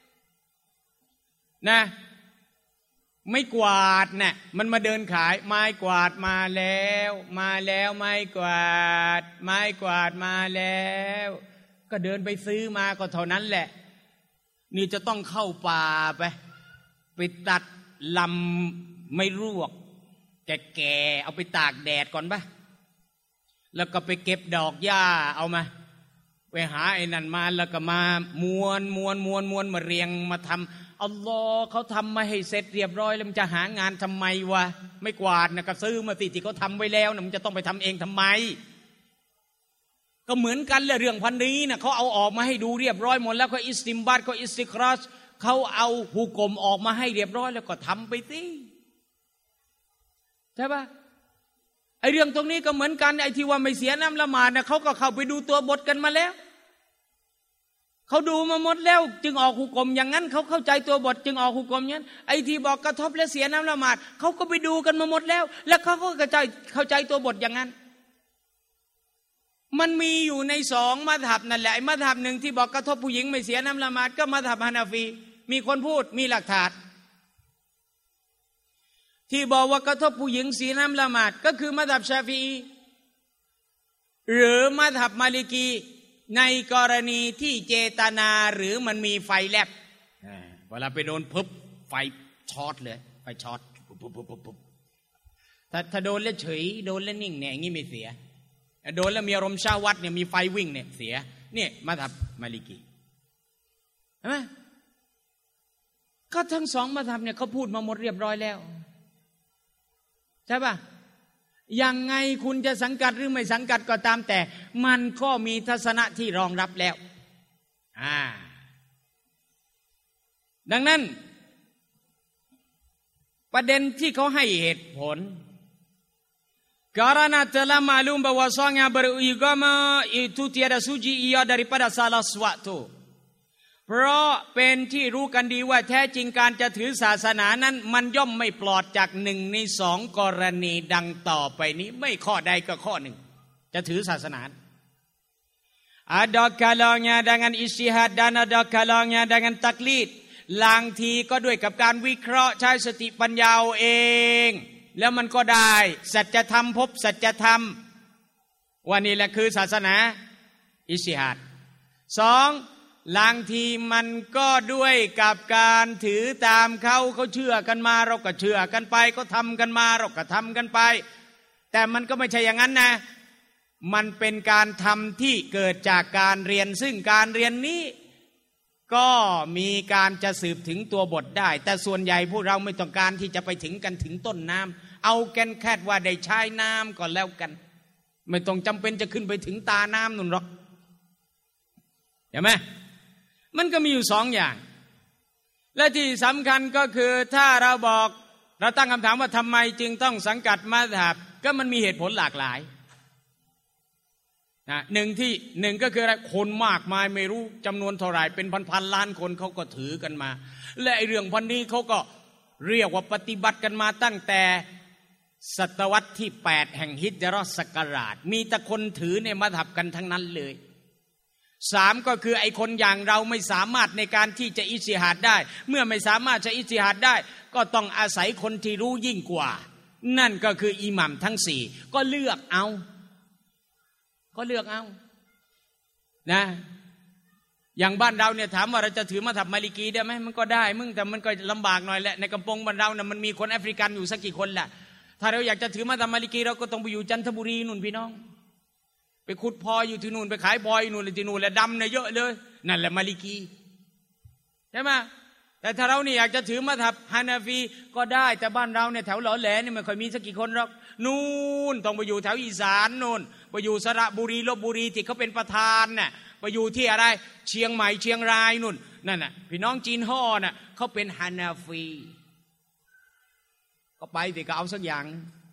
นะไม่กวาดนะมันมาเดินขายไม้กวาดมาแล้วมาแล้วไม้กวาดไม้กวาดมาแล้วก็เดินไปซื้อมาก็เท่านั้นแหละนี่จะต้องเข้าป่าไปไปตัดลำไม่รวกแก่ๆเอาไปตากแดดก่อนปะแล้วก็ไปเก็บดอกหญ้าเอามาไปหาไอ้นั่นมาแล้วก็มามวนมวนมวนมวนมาเรียงมาทำอัลลอฮ์เขาทำมาให้เสร็จเรียบร้อยแล้วมันจะหางานทำไมวะไม่กวาดนะก็ซื้อมาติที่เขาทำไว้แล้วนะมันจะต้องไปทำเองทำไมก็เหมือนกันเลยเรื่องพันนี้นะเขาเอาออกมาให้ดูเรียบร้อยหมดแล้วเขาอิสติมบัตเขาอิสติคราชเขาเอาหุกมออกมาให้เรียบร้อยแล้วก็ทำไปสิใช่ปะไอเรื่องตรงนี้ก็เหมือนกันไอที่ว่าไม่เสียน้ำละหมาดนะเขาก็เข้าไปดูตัวบทกันมาแล้วเขเขาดูมาหมดแล้วจึงออกหุกมอย่างนั้นเขาเข้าใจตัวบทจึงออกหุกมอย่างนั้นไอ้ที่บอกกระทบและเสียน้ำละหมาดเขาก็ไปดูกันมาหมดแล้วแล้วเขาก็เข้าใจเข้าใจตัวบทอย่างนั้นมันมีอยู่ในสองมัธยับนั่นแหละไอ้มัธยับหนึ่งที่บอกกระทบผู้หญิงไม่เสียน้ำละหมาดก็มัธยับฮานาฟีมีคนพูดมีหลักฐานที่บอกว่ากระทบผู้หญิงเสียน้ำละหมาดก็คือมัธยับชาฟีอีหรือมัธยับมาลิกีในกรณีที่เจตนาหรือมันมีไฟแลบเวลาไปโดนปุ๊บไฟช็อตเลยไฟช็อตปุ๊บปุ๊บปุ๊บปุ๊บถ้าถ้าโดนแล้วเฉยโดนแล้วนิ่งเนี่ยอย่างนี้ไม่เสียโดนแล้วมีอารมณ์ชาวัดเนี่ยมีไฟวิ่งเนี่ยเสียเนี่ยมัธยับมาลิกีใช่ไหมก็ทั้งสองมัธยับเนี่ยเขาพูดมาหมดเรียบร้อยแล้วใช่ป่ะยังไงคุณจะสังกัดหรือไม่สังกัดก็ตามแต่มันก็มีทัศนะที่รองรับแล้วอ่าดังนั้นประเด็นที่เขาให้เหตุผล karena telah maklum bahwasanya beragama itu tiada suci ia daripada salah sesuatuเพราะเป็นที่รู้กันดีว่าแท้จริงการจะถือศาสนานั้นมันย่อมไม่ปลอดจากหนึ่งในสองกรณีดังต่อไปนี้ไม่ข้อใดก็ข้อหนึ่งจะถือศาสนา ada kalanya dengan ijtihad dan ada kalanya dengan taklid บางทีก็ด้วยกับการวิเคราะห์ใช้สติปัญญาเองแล้วมันก็ได้สัจธรรมพบสัจธรรมว่านี่แหละคือศาสนาอิจติฮัดสองบางทีมันก็ด้วยกับการถือตามเขาเขาเชื่อกันมาเราก็เชื่อกันไปเขาทำกันมาเราก็ทำกันไปแต่มันก็ไม่ใช่อย่างนั้นนะมันเป็นการทำที่เกิดจากการเรียนซึ่งการเรียนนี้ก็มีการจะสืบถึงตัวบทได้แต่ส่วนใหญ่พวกเราไม่ต้องการที่จะไปถึงกันถึงต้นน้ำเอาแค่แค่ว่าได้ใช้น้ำก่อนแล้วกันไม่ต้องจำเป็นจะขึ้นไปถึงตาน้ำนุ่นหรอกเห็นไหมมันก็มีอยู่สองอย่างและที่สำคัญก็คือถ้าเราบอกเราตั้งคำถามว่าทำไมจึงต้องสังกัดมัธยับก็มันมีเหตุผลหลากหลายนะหนึ่งที่หนึ่งก็คืออะไรคนมากมายไม่รู้จำนวนเท่าไหร่เป็นพันๆล้านคนเขาก็ถือกันมาและไอ้เรื่องพันนี้เขาก็เรียกว่าปฏิบัติกันมาตั้งแต่ศตวรรษที่แปดแห่งฮิจเราะห์ศักราชมีแต่คนถือในมัธยับกันทั้งนั้นเลยสามก็คือไอ้คนอย่างเราไม่สามารถในการที่จะอิจติฮัดได้เมื่อไม่สามารถจะอิจติฮัดได้ก็ต้องอาศัยคนที่รู้ยิ่งกว่านั่นก็คืออิหมัมทั้งสี่ก็เลือกเอาก็เลือกเอานะอย่างบ้านเราเนี่ยถามว่าเราจะถือมัธยับมาลิกีได้ไหมมันก็ได้มึงแต่มันก็ลำบากหน่อยแหละในกำปงบ้านเราเนี่ยมันมีคนแอฟริกันอยู่สักกี่คนแหละถ้าเราอยากจะถือมัธยับมาลิกีเราก็ต้องไปอยู่จันทบุรีนู่นพี่น้องไปขุดพลอยอยู่ที่นู่นไปขายพลอยนู่นเลยที่นู่นแหละดำเนี่ยเยอะเลยนั่นแหละมาลิกีใช่ไหมแต่ถ้าเราเนี่ยอยากจะถือมัธยับฮานาฟีก็ได้แต่บ้านเราเนี่ยแถวหล่อแหลนี่ไม่ค่อยมีสักกี่คนหรอกนู่นต้องไปอยู่แถวอีสานนู่นไปอยู่สระบุรีลพบุรีที่เขาเป็นประธานน่ะไปอยู่ที่อะไรเชียงใหม่เชียงรายนู่นนั่นน่ะพี่น้องจีนฮ่อน่ะเขาเป็นฮานาฟีก็ไปสิก็เอาสักอย่าง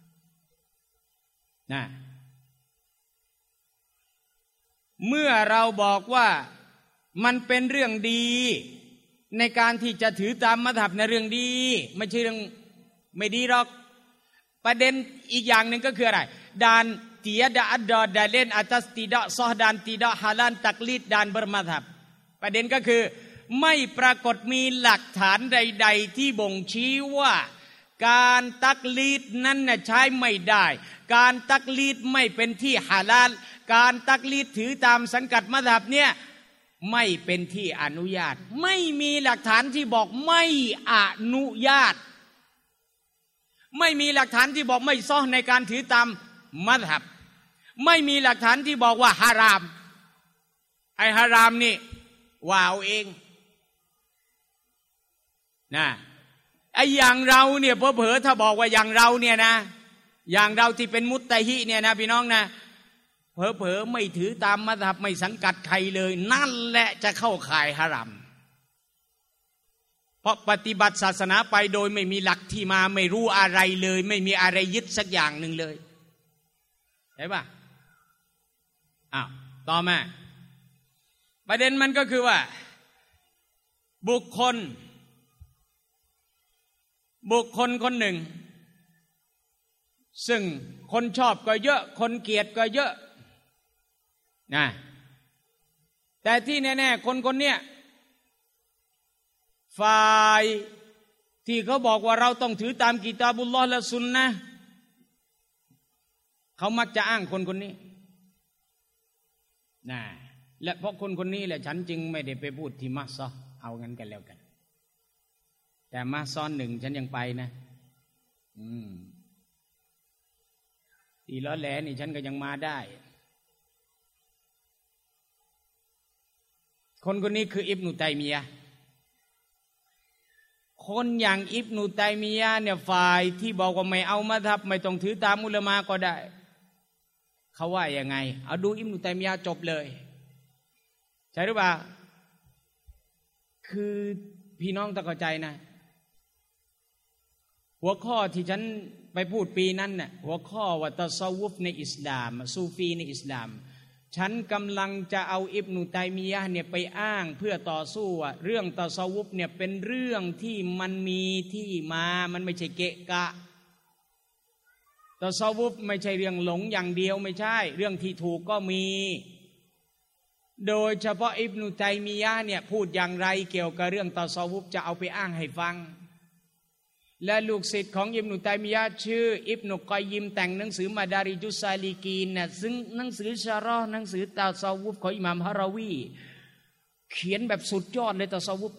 นะเมื่อเราบอกว่ามันเป็นเรื่องดีในการที่จะถือตามมัธยับในเรื่องดีไม่ใช่เรื่องไม่ดีหรอกประเด็นอีกอย่างหนึ่งก็คืออะไรดานtiada ada dalil atas tidak sah dan tidak halal taklid dan bermadhab ประเด็นก็คือไม่ปรากฏมีหลักฐานใดๆที่บ่งชี้ว่าการตักลีดนั้นน่ะใช้ไม่ได้การตักลีดไม่เป็นที่ฮาลาลการตักลีดถือตามสังกัดมัธยับเนี่ยไม่เป็นที่อนุญาตไม่มีหลักฐานที่บอกไม่อนุญาตไม่มีหลักฐานที่บอกไม่ซ้อในการถือตามมัธยับไม่มีหลักฐานที่บอกว่าฮารามไอ้ฮารามนี่ว่าเอาเองนะไอ้อย่างเราเนี่ยเผลอๆถ้าบอกว่าอย่างเราเนี่ยนะอย่างเราที่เป็นมุตตะฮิเนี่ยนะพี่น้องนะเผลอๆไม่ถือตามมัธยับไม่สังกัดใครเลยนั่นแหละจะเข้าข่ายฮารามเพราะปฏิบัติศาสนาไปโดยไม่มีหลักที่มาไม่รู้อะไรเลยไม่มีอะไรยึดสักอย่างหนึ่งเลยใช่ป่ะอ้าวต่อมาปประเด็นมันก็คือว่าบุคคลบุคคลคนหนึ่งซึ่งคนชอบก็เยอะคนเกลียดก็เยอะนะแต่ที่แน่ๆคนคนเนี้ยฝ่ายที่เขาบอกว่าเราต้องถือตามกิตาบุลลอฮ์และซุนนะห์เขามักจะอ้างคนคนนี้นะและเพราะคนคนนี้แหละฉันจึงไม่ได้ไปพูดที่มัสซอเอางั้นกันแล้วกันแต่มัสซอนหนึ่งฉันยังไปนะอืมตีล้อแหลนี่ฉันก็ยังมาได้คนคนนี้คืออิบนุตัยมียะห์คนอย่างอิบนุตัยมียะห์เนี่ยฝ่ายที่บอกว่าไม่เอามัซฮับไม่ต้องถือตามอุลามะก็ได้เขาว่ายังไงเอาดูอิบนุตัยมียะห์จบเลยใช่หรือเปล่าคือพี่น้องต้องเข้าใจนะหัวข้อที่ฉันไปพูดปีนั้นน่ะหัวข้อว่าตัซอวุฟในอิสลามซูฟีในอิสลามฉันกำลังจะเอาอิบนุตัยมียะห์เนี่ยไปอ้างเพื่อต่อสู้ว่าเรื่องตัซอวุฟเนี่ยเป็นเรื่องที่มันมีที่มามันไม่ใช่เกะกะตัซอวุฟไม่ใช่เรื่องหลงอย่างเดียวไม่ใช่เรื่องที่ถูกก็มีโดยเฉพาะอิบนุตัยมียะห์เนี่ยพูดอย่างไรเกี่ยวกับเรื่องตัซอวุฟจะเอาไปอ้างให้ฟังและลูกศิษย์ของอิบนุตัยมียะห์ชื่ออิบนุกอยยิมแต่งหนังสือมาดาริจุสซาลิกีนน่ะซึ่งหนังสือชะเราะห์หนังสือตัซอวุฟของอิหม่ามฮะราวีเขียนแบบสุดยอดเลยตัซอวุฟ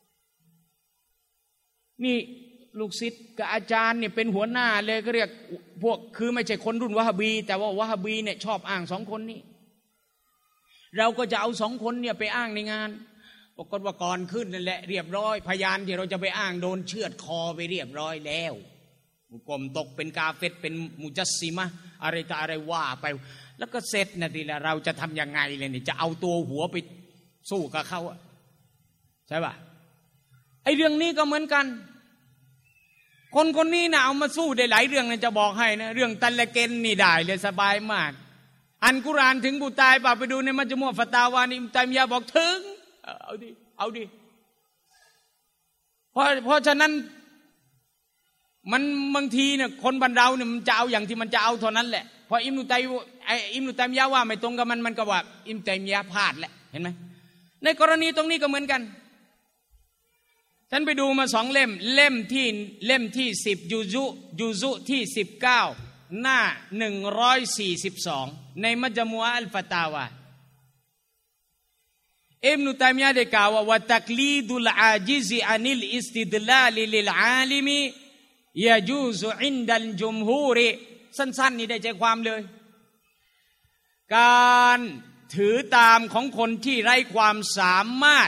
นี่ลูกศิษย์กับอาจารย์เนี่ยเป็นหัวหน้าเลยก็เรียกพวกคือไม่ใช่คนรุ่นวะฮาบีแต่ว่าวะฮาบีเนี่ยชอบอ้างสองคนนี้เราก็จะเอาสองคนเนี่ยไปอ้างในงานปรากฏว่าก่อนขึ้นนั่นแหละเรียบร้อยพยานที่เราจะไปอ้างโดนเชือดคอไปเรียบร้อยแล้วกลมตกเป็นกาเฟตเป็นมุจัสซิมะอะไรต่ออะไรว่าไปแล้วก็เสร็จนะทีละเราจะทำยังไงเลยเนี่ยจะเอาตัวหัวไปสู้กับเขาใช่ป่ะไอ้เรื่องนี้ก็เหมือนกันคนคนนี้นะเอามาสู้ได้หลายเรื่องนะจะบอกให้นะเรื่องตัลละเกนนี่ได้เลยสบายมากอันกุรอานถึงผู้ตายป่ะไปดูในมัจมุอะฟะตาวานี่อิบนุตัยมียะห์บอกถึงเอาดิเอาดิเพราะเพราะฉะนั้นมันบางทีเนี่ยคนบรรเราเนี่ยมันจะเอาอย่างที่มันจะเอาเท่านั้นแหละพออิบนุตัยไออิบนุตัยมียะห์ว่าไม่ตรงกับมันมันก็ว่าอิบนุตัยมียะห์พลาดแหละเห็นไหมในกรณีตรงนี้ก็เหมือนกันฉันไปดูมาสองเล่มเล่มที่เล่มที่สิบยูซุยูซุที่สิบเก้าหน้าหนึ่งร้อยสี่สิบสองในมัจมุอะอัลฟะตาวาอิบนุตัยมียะห์ได้กล่าวว่าวะตักลีดุลอาจิซอานิลอิสติดลาลิลิลอาลิมยะจูซุอินดัลจุมฮูรสั้นๆนี่ได้ใจความเลยการถือตามของคนที่ไร้ความสามารถ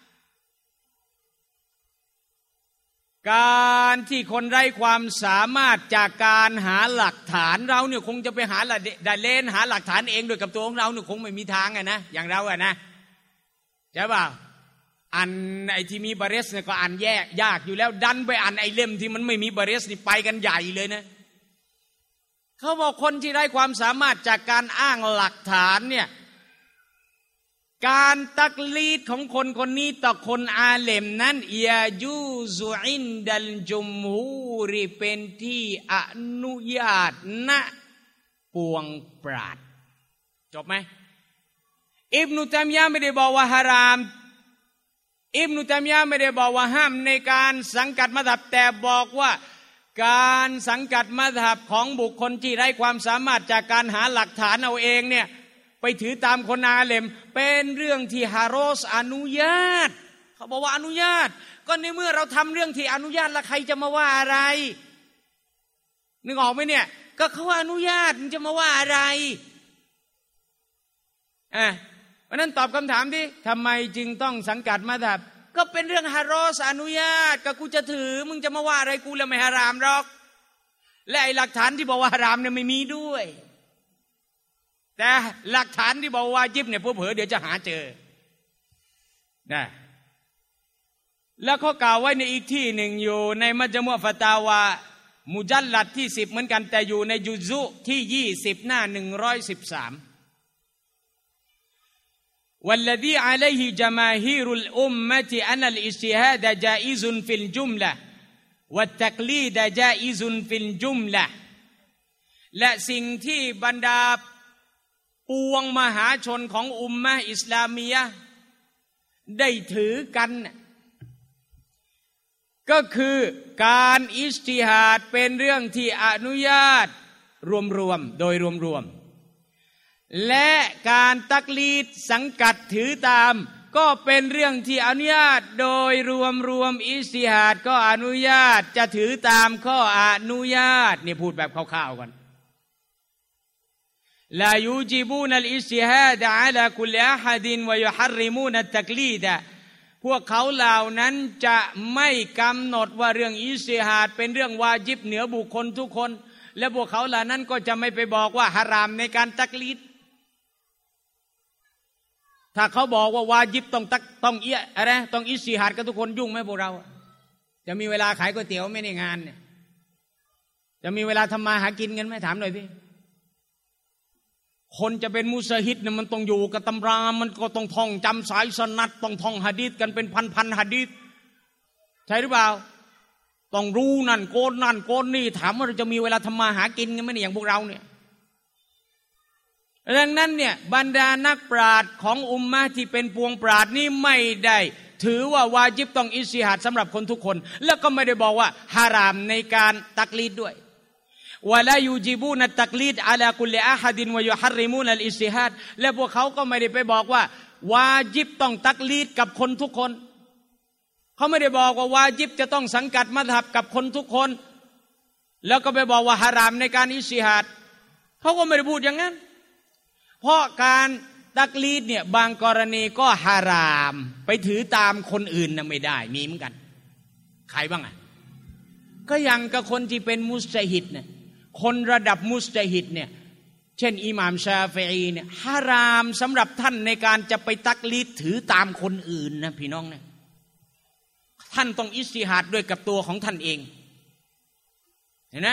การที่คนไร้ความสามารถจากการหาหลักฐานเราเนี่ยคงจะไปหาได้เล่นหาหลักฐานเองโดยกับตัวของเราเนี่ยคงไม่มีทางอ่ะนะอย่างเราอ่ะนะใช่ป่ะอันไอ้ที่มีบาเรสเนี่ยก็อ่านแยกยากอยู่แล้วดันไปอ่านไอ้เล่มที่มันไม่มีบาเรสนี่ไปกันใหญ่เลยนะเขาบอกคนที่ไร้ความสามารถจากการอ้างหลักฐานเนี่ยการตักลีดของคนคนนี้ต่อคนอาเลมนั้นยาจูซุอินดัลจุมฮูริเป็นที่อนุญาตณปวงปราดจบไหมอิบนุตัยมียะห์ไม่ได้บอกว่าฮารามอิบนุตัยมียะห์ไม่ได้บอกว่าห้ามในการสังกัดมัซฮับแต่บอกว่าการสังกัดมัซฮับของบุคคลที่ไร้ความสามารถจากการหาหลักฐานเอาเองเนี่ยไปถือตามคนอาเลมเป็นเรื่องที่ฮารอสอนุญาตเขาบอกว่าอนุญาตก็ในเมื่อเราทำเรื่องที่อนุญาตแล้วใครจะมาว่าอะไรนึกออกไหมเนี่ยก็เขาอนุญาตมันจะมาว่าอะไรอ่ะเพราะนั้นตอบคำถามที่ทำไมจึงต้องสังกัดมัซฮับก็เป็นเรื่องฮารอสอนุญาตก็กูจะถือมึงจะมาว่าอะไรกูแล้วไม่ฮารามหรอกและไอ้หลักฐานที่บอกว่าฮารามเนี่ยไม่มีด้วยแต่หลักฐานที่บอกว่าจิบเนี่ยผู้เผลอเดี๋ยวจะหาเจอนะแล้วเขากล่าวไว้ในอีกที่หนึ่งอยู่ในมัจมุอะฟะตาวามุจัลลัดที่สิบเหมือนกันแต่อยู่ในยุซุที่ยี่สิบหน้าหนึ่งร้อยสิบสาม والذي عليه جماهير الأمة أن الاجتهاد جائز في الجملة والتقليد جائز في الجملة และสิ่งที่บรรดาปวงมหาชนของอุมมะห์อิสลามียะห์ได้ถือกันก็คือการอิจติฮาดเป็นเรื่องที่อนุญาตรวมๆโดยรวมๆและการตักลีดสังกัดถือตามก็เป็นเรื่องที่อนุญาตโดยรวมๆอิจติฮาดก็อนุญาตจะถือตามข้ออนุญาตนี่พูดแบบคร่าวๆก่อนلا يوجبون الاجتهاد على كل أحد ويحرمون التقليد พวกเขาเหล่านั้นจะไม่กำหนดว่าเรื่องอิจติฮาดเป็นเรื่องวาญิบเหนือบุคคลทุกคนและพวกเขาเหล่านั้นก็จะไม่ไปบอกว่าฮารามในการตักลีดถ้าเขาบอกว่าวาญิบต้องตักต้องเอียอะไรต้องอิจติฮาดกับทุกคนยุ่งไหมพวกเราจะมีเวลาขายก๋วยเตี๋ยวไม่ในงานเนี่ยจะมีเวลาทำมาหากินกันไหมถามหน่อยพี่คนจะเป็นมุสฮิดเนี่ยมันต้องอยู่กับตำรามันก็ต้องท่องจำสายสนัดต้องท่องหะดีษกันเป็นพันๆหะดีษใช่หรือเปล่าต้องรู้นั่นโกนนั่นโกนนี่ถามว่าเราจะมีเวลาทำมาหากินกันไหมเนี่ยอย่างพวกเราเนี่ยดังนั้นเนี่ยบรรดานักปราชญ์ของอุมมะห์ที่เป็นปวงปราชญ์นี่ไม่ได้ถือว่าวาญิบต้องอิจติฮาดสำหรับคนทุกคนแล้วก็ไม่ได้บอกว่าฮารามในการตักลีดด้วยولا يجيبون التقليد على كل أحد ويحرمون الاجتهاد และพวกเขาก็ไม่ได้ไปบอกว่าวาญิบต้องตักลีดกับคนทุกคนเขาไม่ได้บอกว่าวาญิบจะต้องสังกัดมัซฮับกับคนทุกคนแล้วก็ไปบอกว่าฮารามในการอิจติฮาดเขาก็ไม่ได้พูดอย่างนั้นเพราะการตักลีดเนี่ยบางกรณีก็ฮารามไปถือตามคนอื่นน่ะไม่ได้มีเหมือนกันใครบ้างอ่ะก็อย่างกับคนที่เป็นมุจตะฮิดเนี่ยคนระดับมุจตะฮิดเนี่ยเช่นอิหม่ามชาฟิอีเนี่ยฮารามสำหรับท่านในการจะไปตักลีดถือตามคนอื่นนะพี่น้องเนี่ยท่านต้องอิจติฮาดด้วยกับตัวของท่านเองเห็นไหม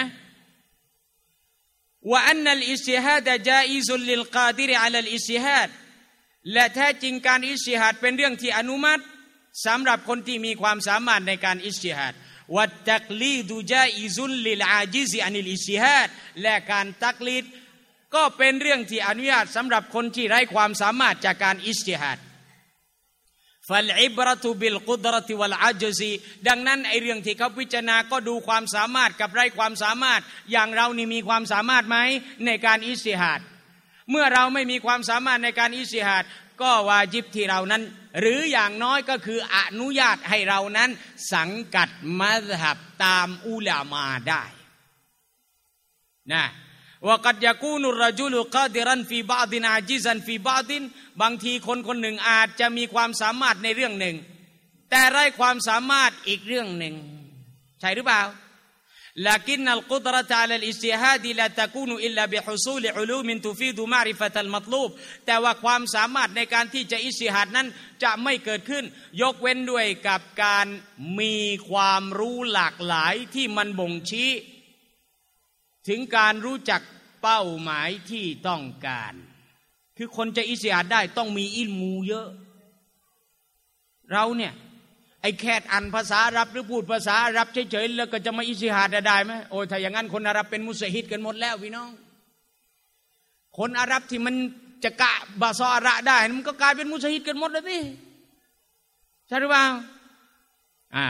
ว่าอันนัลอิจติฮาดจาอิซุลลิลกาดิรอะลัลอิจติฮาดและแท้จริงการอิจติฮาดเป็นเรื่องที่อนุมัติสำหรับคนที่มีความสามารถในการอิจติฮาดวัตตักลีดุจาอิซุลลิลอาจิซอานิลอิจติฮาดและการตักลีดก็เป็นเรื่องที่อนุญาตสำหรับคนที่ไร้ความสามารถจากการอิจติฮาดฟัลอิบรตุบิลกุดรติวัลอาจซีดังนั้นไอเรื่องที่เขาพิจารณาก็ดูความสามารถกับไร้ความสามารถอย่างเรานี่มีความสามารถไหมในการอิจติฮาดเมื่อเราไม่มีความสามารถในการอิจติฮาดก็วาญิบที่เรานั้นหรืออย่างน้อยก็คืออนุญาตให้เรานั้นสังกัดมัซฮับตามอุลามาได้นะว่ากัดยากูนุรจุลกาดิรันฟีบาดินอาจิซันฟีบาดินบางทีคนคนหนึ่งอาจจะมีความสามารถในเรื่องหนึ่งแต่ไร้ความสามารถอีกเรื่องหนึ่งใช่หรือเปล่าلكن القدرة على الاجتهاد لا تكون إلا بحصول علوم تفيد معرفة المطلوب แต่ว่าความสามารถในการที่จะอิจติฮาดนั้นจะไม่เกิดขึ้นยกเว้นด้วยกับการมีความรู้หลากหลายที่มันบ่งชี้ถึงการรู้จักเป้าหมายที่ต้องการคือคนจะอิจติฮาดได้ต้องมีอิลมูเยอะเราเนี่ยไอ้แค่อ่านภาษาอาหรับหรือพูดภาษาอาหรับเฉยๆแล้วก็จะมาอิจติฮาดได้ไหมโอ้ยถ้าอย่างนั้นคนอาหรับเป็นมุสฮิดกันหมดแล้วพี่น้องคนอาหรับที่มันจะกะบาซออาระได้มันก็กลายเป็นมุสฮิดกันหมดเลยพี่ใช่หรือเปล่าอ่า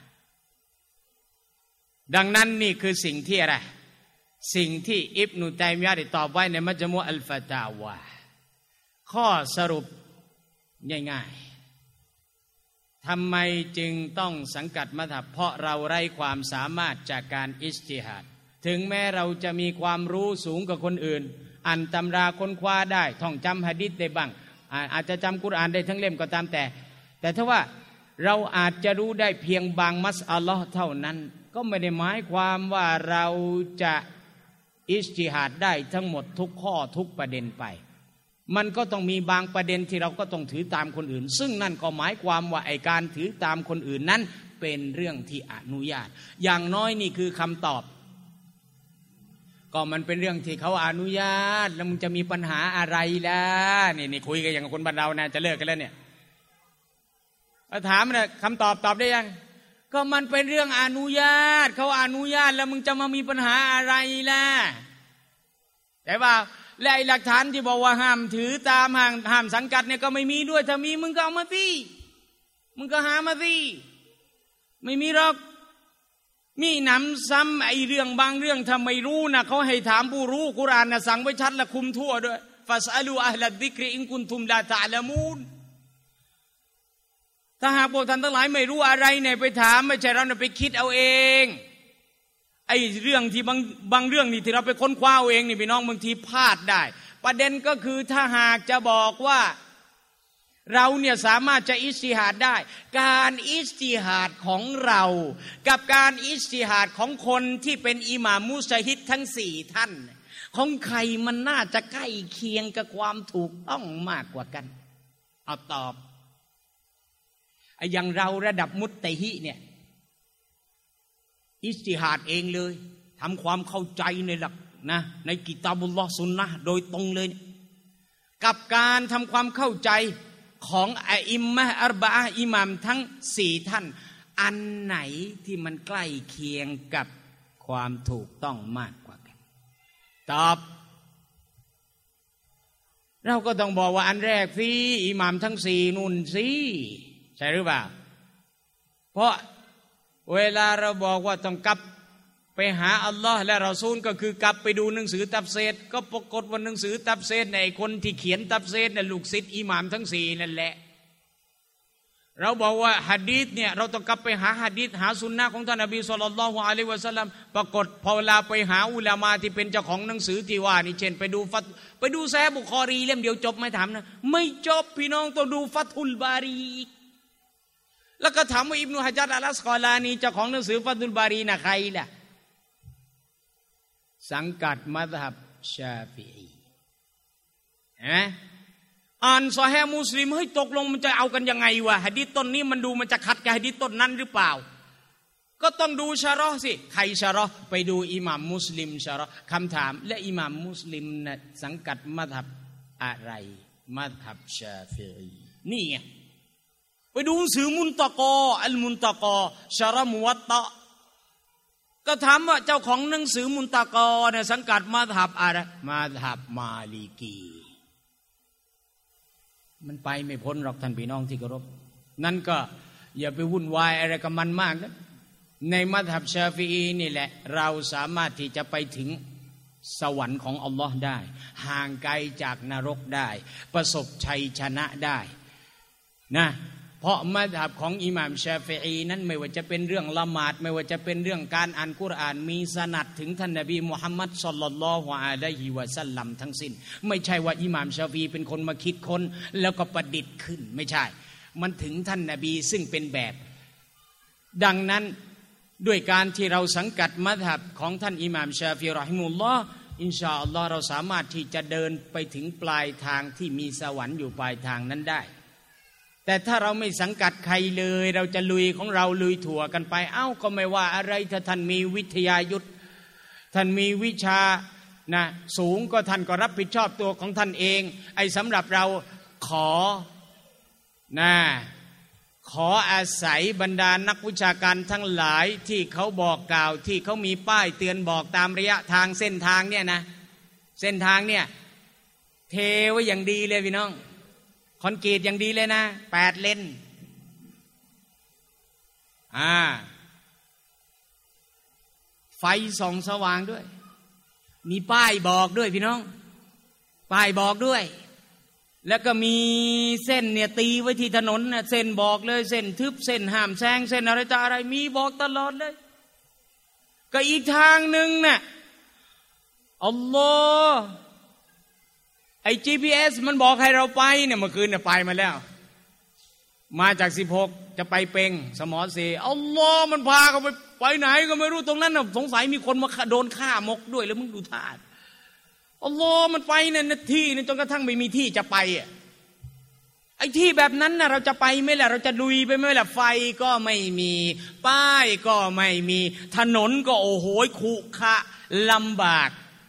ดังนั้นนี่คือสิ่งที่อะไรสิ่งที่อิบนุตัยมียะห์ได้ตอบไว้ในมัจมุอัลฟะตาวาข้อสรุปง่ายๆทำไมจึงต้องสังกัดมัซฮับเพราะเราไร้ความสามารถจากการอิจติฮาดถึงแม้เราจะมีความรู้สูงกว่าคนอื่นอ่านตำราค้นคว้าได้ท่องจำหะดีษได้บ้างอาจจะจำกุรอานได้ทั้งเล่มก็ตามแต่แต่ถ้าว่าเราอาจจะรู้ได้เพียงบางมัสอะลอฮ์เท่านั้นก็ไม่ได้หมายความว่าเราจะอิจติฮาดได้ทั้งหมดทุกข้อทุกประเด็นไปมันก็ต้องมีบางประเด็นที่เราก็ต้องถือตามคนอื่นซึ่งนั่นก็หมายความว่าไอ้การถือตามคนอื่นนั้นเป็นเรื่องที่อนุญาตอย่างน้อยนี่คือคำตอบก็มันเป็นเรื่องที่เขาอนุญาตแล้วมึงจะมีปัญหาอะไรล่ะนี่นี่คุยกันอย่างคนบ้านเรานะจะเลิกกันแล้วเนี่ยถามนะคำตอบตอบได้ยังก็มันเป็นเรื่องอนุญาตเขาอนุญาตแล้วมึงจะมามีปัญหาอะไรล่ะแต่ว่าและไอ้หลักฐานที่บอกว่าห้ามถือตามห้ามห้ามสังกัดเนี่ยก็ไม่มีด้วยถ้ามีมึงก็เอามาสิมึงก็หามาสิไม่มีหรอกมีหนำซ้ำไอ้เรื่องบางเรื่องถ้าไม่รู้นะเขาให้ถามผู้รู้กุรอานนะสั่งไว้ชัดและคุมทั่วด้วยฟัสอะลูอะห์ลัดซิกริอินกุนตุมลาตะอะละมูนถ้าหากพวกท่านทั้งหลายไม่รู้อะไรเนี่ยไปถามไม่ใช่เราเนี่ยไปคิดเอาเองไอ้เรื่องที่บางบางเรื่องนี่ที่เราไปค้นคว้าเอาเองนี่พี่น้องบางทีพลาดได้ประเด็นก็คือถ้าหากจะบอกว่าเราเนี่ยสามารถจะอิจติฮาดได้การอิจติฮาดของเรากับการอิจติฮาดของคนที่เป็นอิหม่ามมุจตะฮิดทั้งสี่ท่านของใครมันน่าจะใกล้เคียงกับความถูกต้องมากกว่ากันเอาตอบไอ้อย่างเราระดับมุจตะฮิดเนี่ยอิจติฮาดเองเลยทำความเข้าใจในหลักนะในกิตาบุลลอฮ์ซุนนะห์โดยตรงเลยกับการทำความเข้าใจของอะอิมมะฮ์อัรบะอะห์อิหม่ามทั้งสี่ท่านอันไหนที่มันใกล้เคียงกับความถูกต้องมากกว่ากันตอบเราก็ต้องบอกว่าอันแรกสิอิหม่ามทั้งสี่นู่นสิใช่หรือเปล่าเพราะเวลาเราบอกว่าต้องกลับไปหาอัลลอฮ์และรอซูลก็คือกลับไปดูหนังสือตัฟซีรก็ปรากฏว่าหนังสือตัฟซีรในคนที่เขียนตัฟซีรน่ะลูกศิษย์อิหม่ามทั้งสี่นั่นแหละเราบอกว่าหะดีษเนี่ยเราต้องกลับไปหาหะดีษหาสุนนะของท่านนบีศ็อลลัลลอฮุอะลัยฮิวะซัลลัมปรากฏพอเวลาไปหาอุลามะที่เป็นเจ้าของหนังสือที่ว่านี่เช่นไปดูฟัตไปดูซอฮีฮ์บุคอรีเล่มเดียวจบไม่ถามนะไม่จบพี่น้องต้องดูฟัตุลบารีแล้วก็ถามว่าอิบนุฮะญัรอัลอัสกอลานีเจ้าของหนังสือฟัตุลบารีน่ะใครล่ะสังกัดมัซฮับชาฟิอีเห็นไหมอ่านซอฮีฮ์มุสลิมเฮ้ยตกลงมันจะเอากันยังไงวะหะดีษต้นนี้มันดูมันจะขัดกับหะดีษต้นนั้นหรือเปล่าก็ต้องดูชะรอห์สิใครชะรอห์ไปดูอิหม่ามมุสลิมชะรอห์คำถามและอิหม่ามมุสลิมน่ะสังกัดมัซฮับอะไรมัซฮับชาฟิอีนี่ไงไปดูหนังสือมุนตะกออัลมุนตะกอชะรอห์มุวัตตะก็ถามว่าเจ้าของหนังสือมุนตะกอเนี่ยสังกัดมัซฮับอะไรมัซฮับมาลิกีมันไปไม่พ้นหรอกท่านพี่น้องที่เคารพนั่นก็อย่าไปวุ่นวายอะไรกับมันมากนะในมัซฮับชาฟิอีนี่แหละเราสามารถที่จะไปถึงสวรรค์ของอัลลอฮ์ได้ห่างไกลจากนรกได้ประสบชัยชนะได้นะเพราะมัซฮับของอิหม่ามชาฟิอีนั้นไม่ว่าจะเป็นเรื่องละหมาดไม่ว่าจะเป็นเรื่องการอ่านกุรอานมีสนัดถึงท่านนบีมุฮัมมัดศ็อลลัลลอฮุอะลัยฮิวะซัลลัมทั้งสิ้นไม่ใช่ว่าอิหม่ามชาฟิอีเป็นคนมาคิดค้นแล้วก็ประดิษฐ์ขึ้นไม่ใช่มันถึงท่านนบีซึ่งเป็นแบบดังนั้นด้วยการที่เราสังกัดมัซฮับของท่านอิหม่ามชาฟิอีเราะฮิมุลลอฮ์อินชาอัลลอฮ์เราสามารถที่จะเดินไปถึงปลายทางที่มีสวรรค์อยู่ปลายทางนั้นได้แต่ถ้าเราไม่สังกัดใครเลยเราจะลุยของเราลุยถั่วกันไปเอ้าก็ไม่ว่าอะไรถ้าท่านมีวิทยายุทธท่านมีวิชานะสูงก็ท่านก็รับผิดชอบตัวของท่านเองไอ้สำหรับเราขอนะขออาศัยบรรดานักวิชาการทั้งหลายที่เขาบอกกล่าวที่เขามีป้ายเตือนบอกตามระยะทางเส้นทางเนี่ยนะเส้นทางเนี่ยเทไว้อย่างดีเลยพี่น้องคอนกรีตอย่างดีเลยนะแปดเลนอ่าไฟส่องสว่างด้วยมีป้ายบอกด้วยพี่น้องป้ายบอกด้วยแล้วก็มีเส้นเนี่ยตีไว้ที่ถนนนะเส้นบอกเลยเส้นทึบเส้นห้ามแซงเส้นอะไรต่ออะไรมีบอกตลอดเลยก็อีกทางหนึ่งน่ะอัลลอฮ์ไอ้ จี พี เอส มันบอกให้เราไปเนี่ยเมื่อคืนเนี่ยไปมาแล้วมาจากสิบหกจะไปเปงสมอเสอัลลอฮ์มันพาเขาไปไปไหนก็ไม่รู้ตรงนั้นน่ะสงสัยมีคนมาโดนฆ่ามกด้วยแล้วมึงดูท่าอัลลอฮ์มันไปเนี่ยนาทีนี่จนกระทั่งไม่มีที่จะไปอ่ะไอ้ที่แบบนั้นน่ะเราจะไปไหมล่ะเราจะลุยไปไหมล่ะไฟก็ไม่มีป้ายก็ไม่มีถนนก็โอ้โหขรุขระลำบาก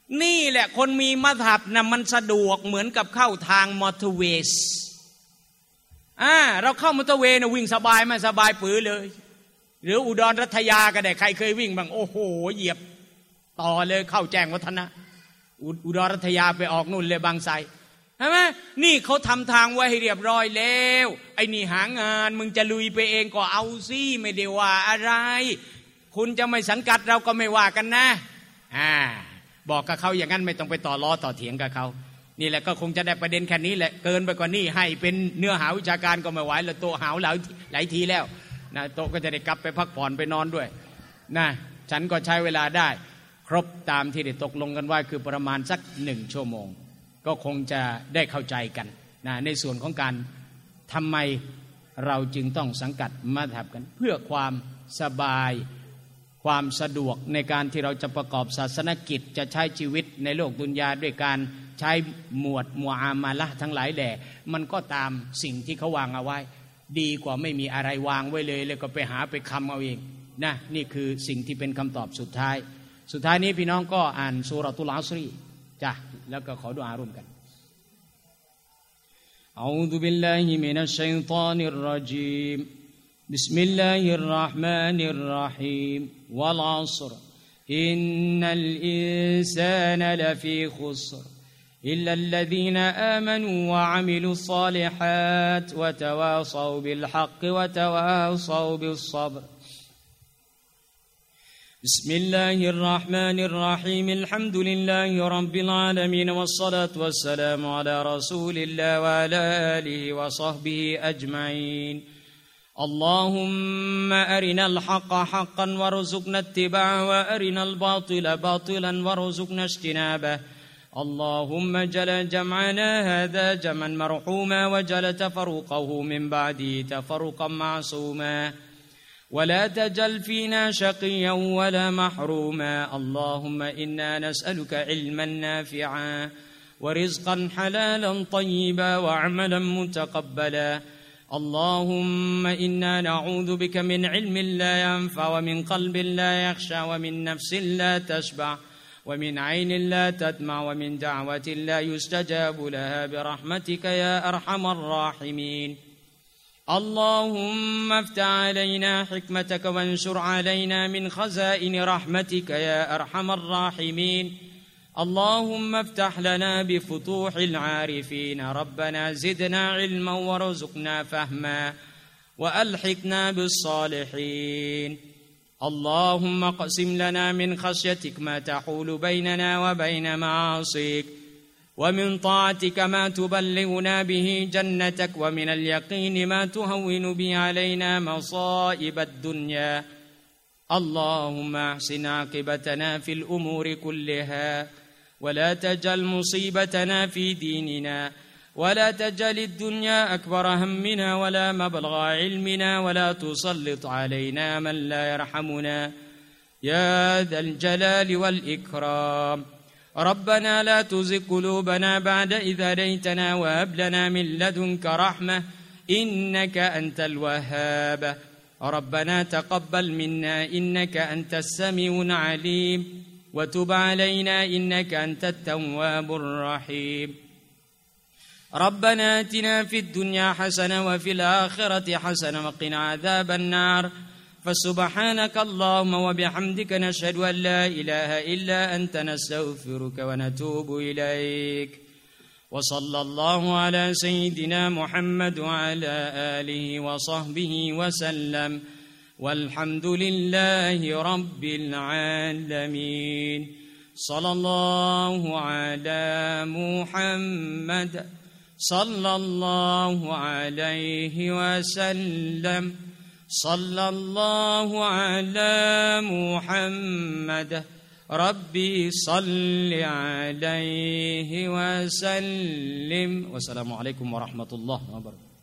นี่แหละคนมีมัธยับนะมันสะดวกเหมือนกับเข้าทางมอเตอร์เวย์อ่าเราเข้ามอเตอร์เวย์นะวิ่งสบายไม่สบายปื้อเลยหรืออุดรรัตยาก็ได้ใครเคยวิ่งบ้างโอ้โหเหยียบต่อเลยเข้าแจ้งวัฒนะอุดรรัตยาไปออกนู่นเลยบางไทรใช่ไหมนี่เขาทำทางไว้ให้เรียบร้อยแล้วไอ้นี่หางานมึงจะลุยไปเองก็เอาสิไม่ได้ว่าอะไรคุณจะไม่สังกัดเราก็ไม่ว่ากันนะอ่าบอกกับเขาอย่างนั้นไม่ต้องไปต่อล้อต่อเถียงกับเขานี่แหละก็คงจะได้ประเด็นแค่นี้แหละเกินไปกว่านี้ให้เป็นเนื้อหาวิชาการก็ไม่ไหวแล้วโตหาวหลายหลายทีแล้วนะโตก็จะได้กลับไปพักผ่อนไปนอนด้วยนะฉันก็ใช้เวลาได้ครบตามที่ได้ตกลงกันไว้คือประมาณสักหนึ่งชั่วโมงก็คงจะได้เข้าใจกันนะในส่วนของการทำไมเราจึงต้องสังกัดมัธยับกันเพื่อความสบายความสะดวกในการที่เราจะประกอบศาสนกิจจะใช้ชีวิตในโลกดุนยาด้วยการใช้หมวดมุอามาละห์ทั้งหลายแหล่มันก็ตามสิ่งที่เขาวางเอาไว้ดีกว่าไม่มีอะไรวางไว้เลยแล้วก็ไปหาไปคำเอาเองนะนี่คือสิ่งที่เป็นคำตอบสุดท้ายสุดท้ายนี้พี่น้องก็อ่านซูเราะตุลอัสรจ้ะแล้วก็ขอดุอาร่วมกันอะอูซุบิลลาฮิมินัชชัยฏอนิรเราะญีมบิสมิลลาฮิรเราะห์มานิรเราะฮีมวัลอัศรอินนัลอินซานลฟีขุศรอิลลัลลซีนอามานูวะอะมิลุศศอลิฮาตวะตะวาศอบิลฮักวะตะวาศอบิศศบรبسم الله الرحمن الرحيم الحمد لله رب العالمين والصلاة والسلام على رسول الله وعلى آله وصحبه أجمعين اللهم أرنا الحق حقا وارزقنا اتباعه وأرنا الباطل باطلا وارزقنا اجتنابه اللهم جل جمعنا هذا جمعا مرحوما وجل تفرقه من بعده تفرقا معصوما ولا تجل فينا شقيا ولا محروما اللهم إنا نسألك علما نافعا ورزقا حلالا طيبا وعملا متقبلا اللهم إنا نعوذ بك من علم لا ينفع ومن قلب لا يخشع ومن نفس لا تشبع ومن عين لا تدمع ومن دعوة لا يستجاب لها برحمتك يا أرحم الراحمين اللهم افتح علينا حكمتك وانشر علينا من خزائن رحمتك يا أرحم الراحمين اللهم افتح لنا بفتوح العارفين ربنا زدنا علما وارزقنا فهما وألحقنا بالصالحين اللهم اقسم لنا من خشيتك ما تحول بيننا وبين معاصيك ومن طاعتك ما تبلغنا به جنتك ومن اليقين ما تهون به علينا مصائب الدنيا اللهم احسن عاقبتنا في الأمور كلها ولا تجعل مصيبتنا في ديننا ولا تجعل الدنيا أكبر همنا ولا مبلغ علمنا ولا تسلط علينا من لا يرحمنا يا ذا الجلال والإكرام ربنا لا تزغ قلوبنا بعد إذ هديتنا وهب لنا من لدنك رحمة إنك أنت الوهاب ربنا تقبل منا إنك أنت السميع العليم وتب علينا إنك أنت التواب الرحيم ربنا آتنا في الدنيا حسنة وفي الآخرة حسنة وقنا عذاب النار فسبحانك اللهم وبحمدك نشهد أن لا إله إلا أنت نستغفرك ونتوب إليك وصلى الله على سيدنا محمد وعلى آله وصحبه وسلم والحمد لله رب العالمين صلى الله على محمد صلى الله عليه وسلم صلى الله على محمد ربي صل عليه وسلم والسلام عليكم ورحمة الله وبركاته.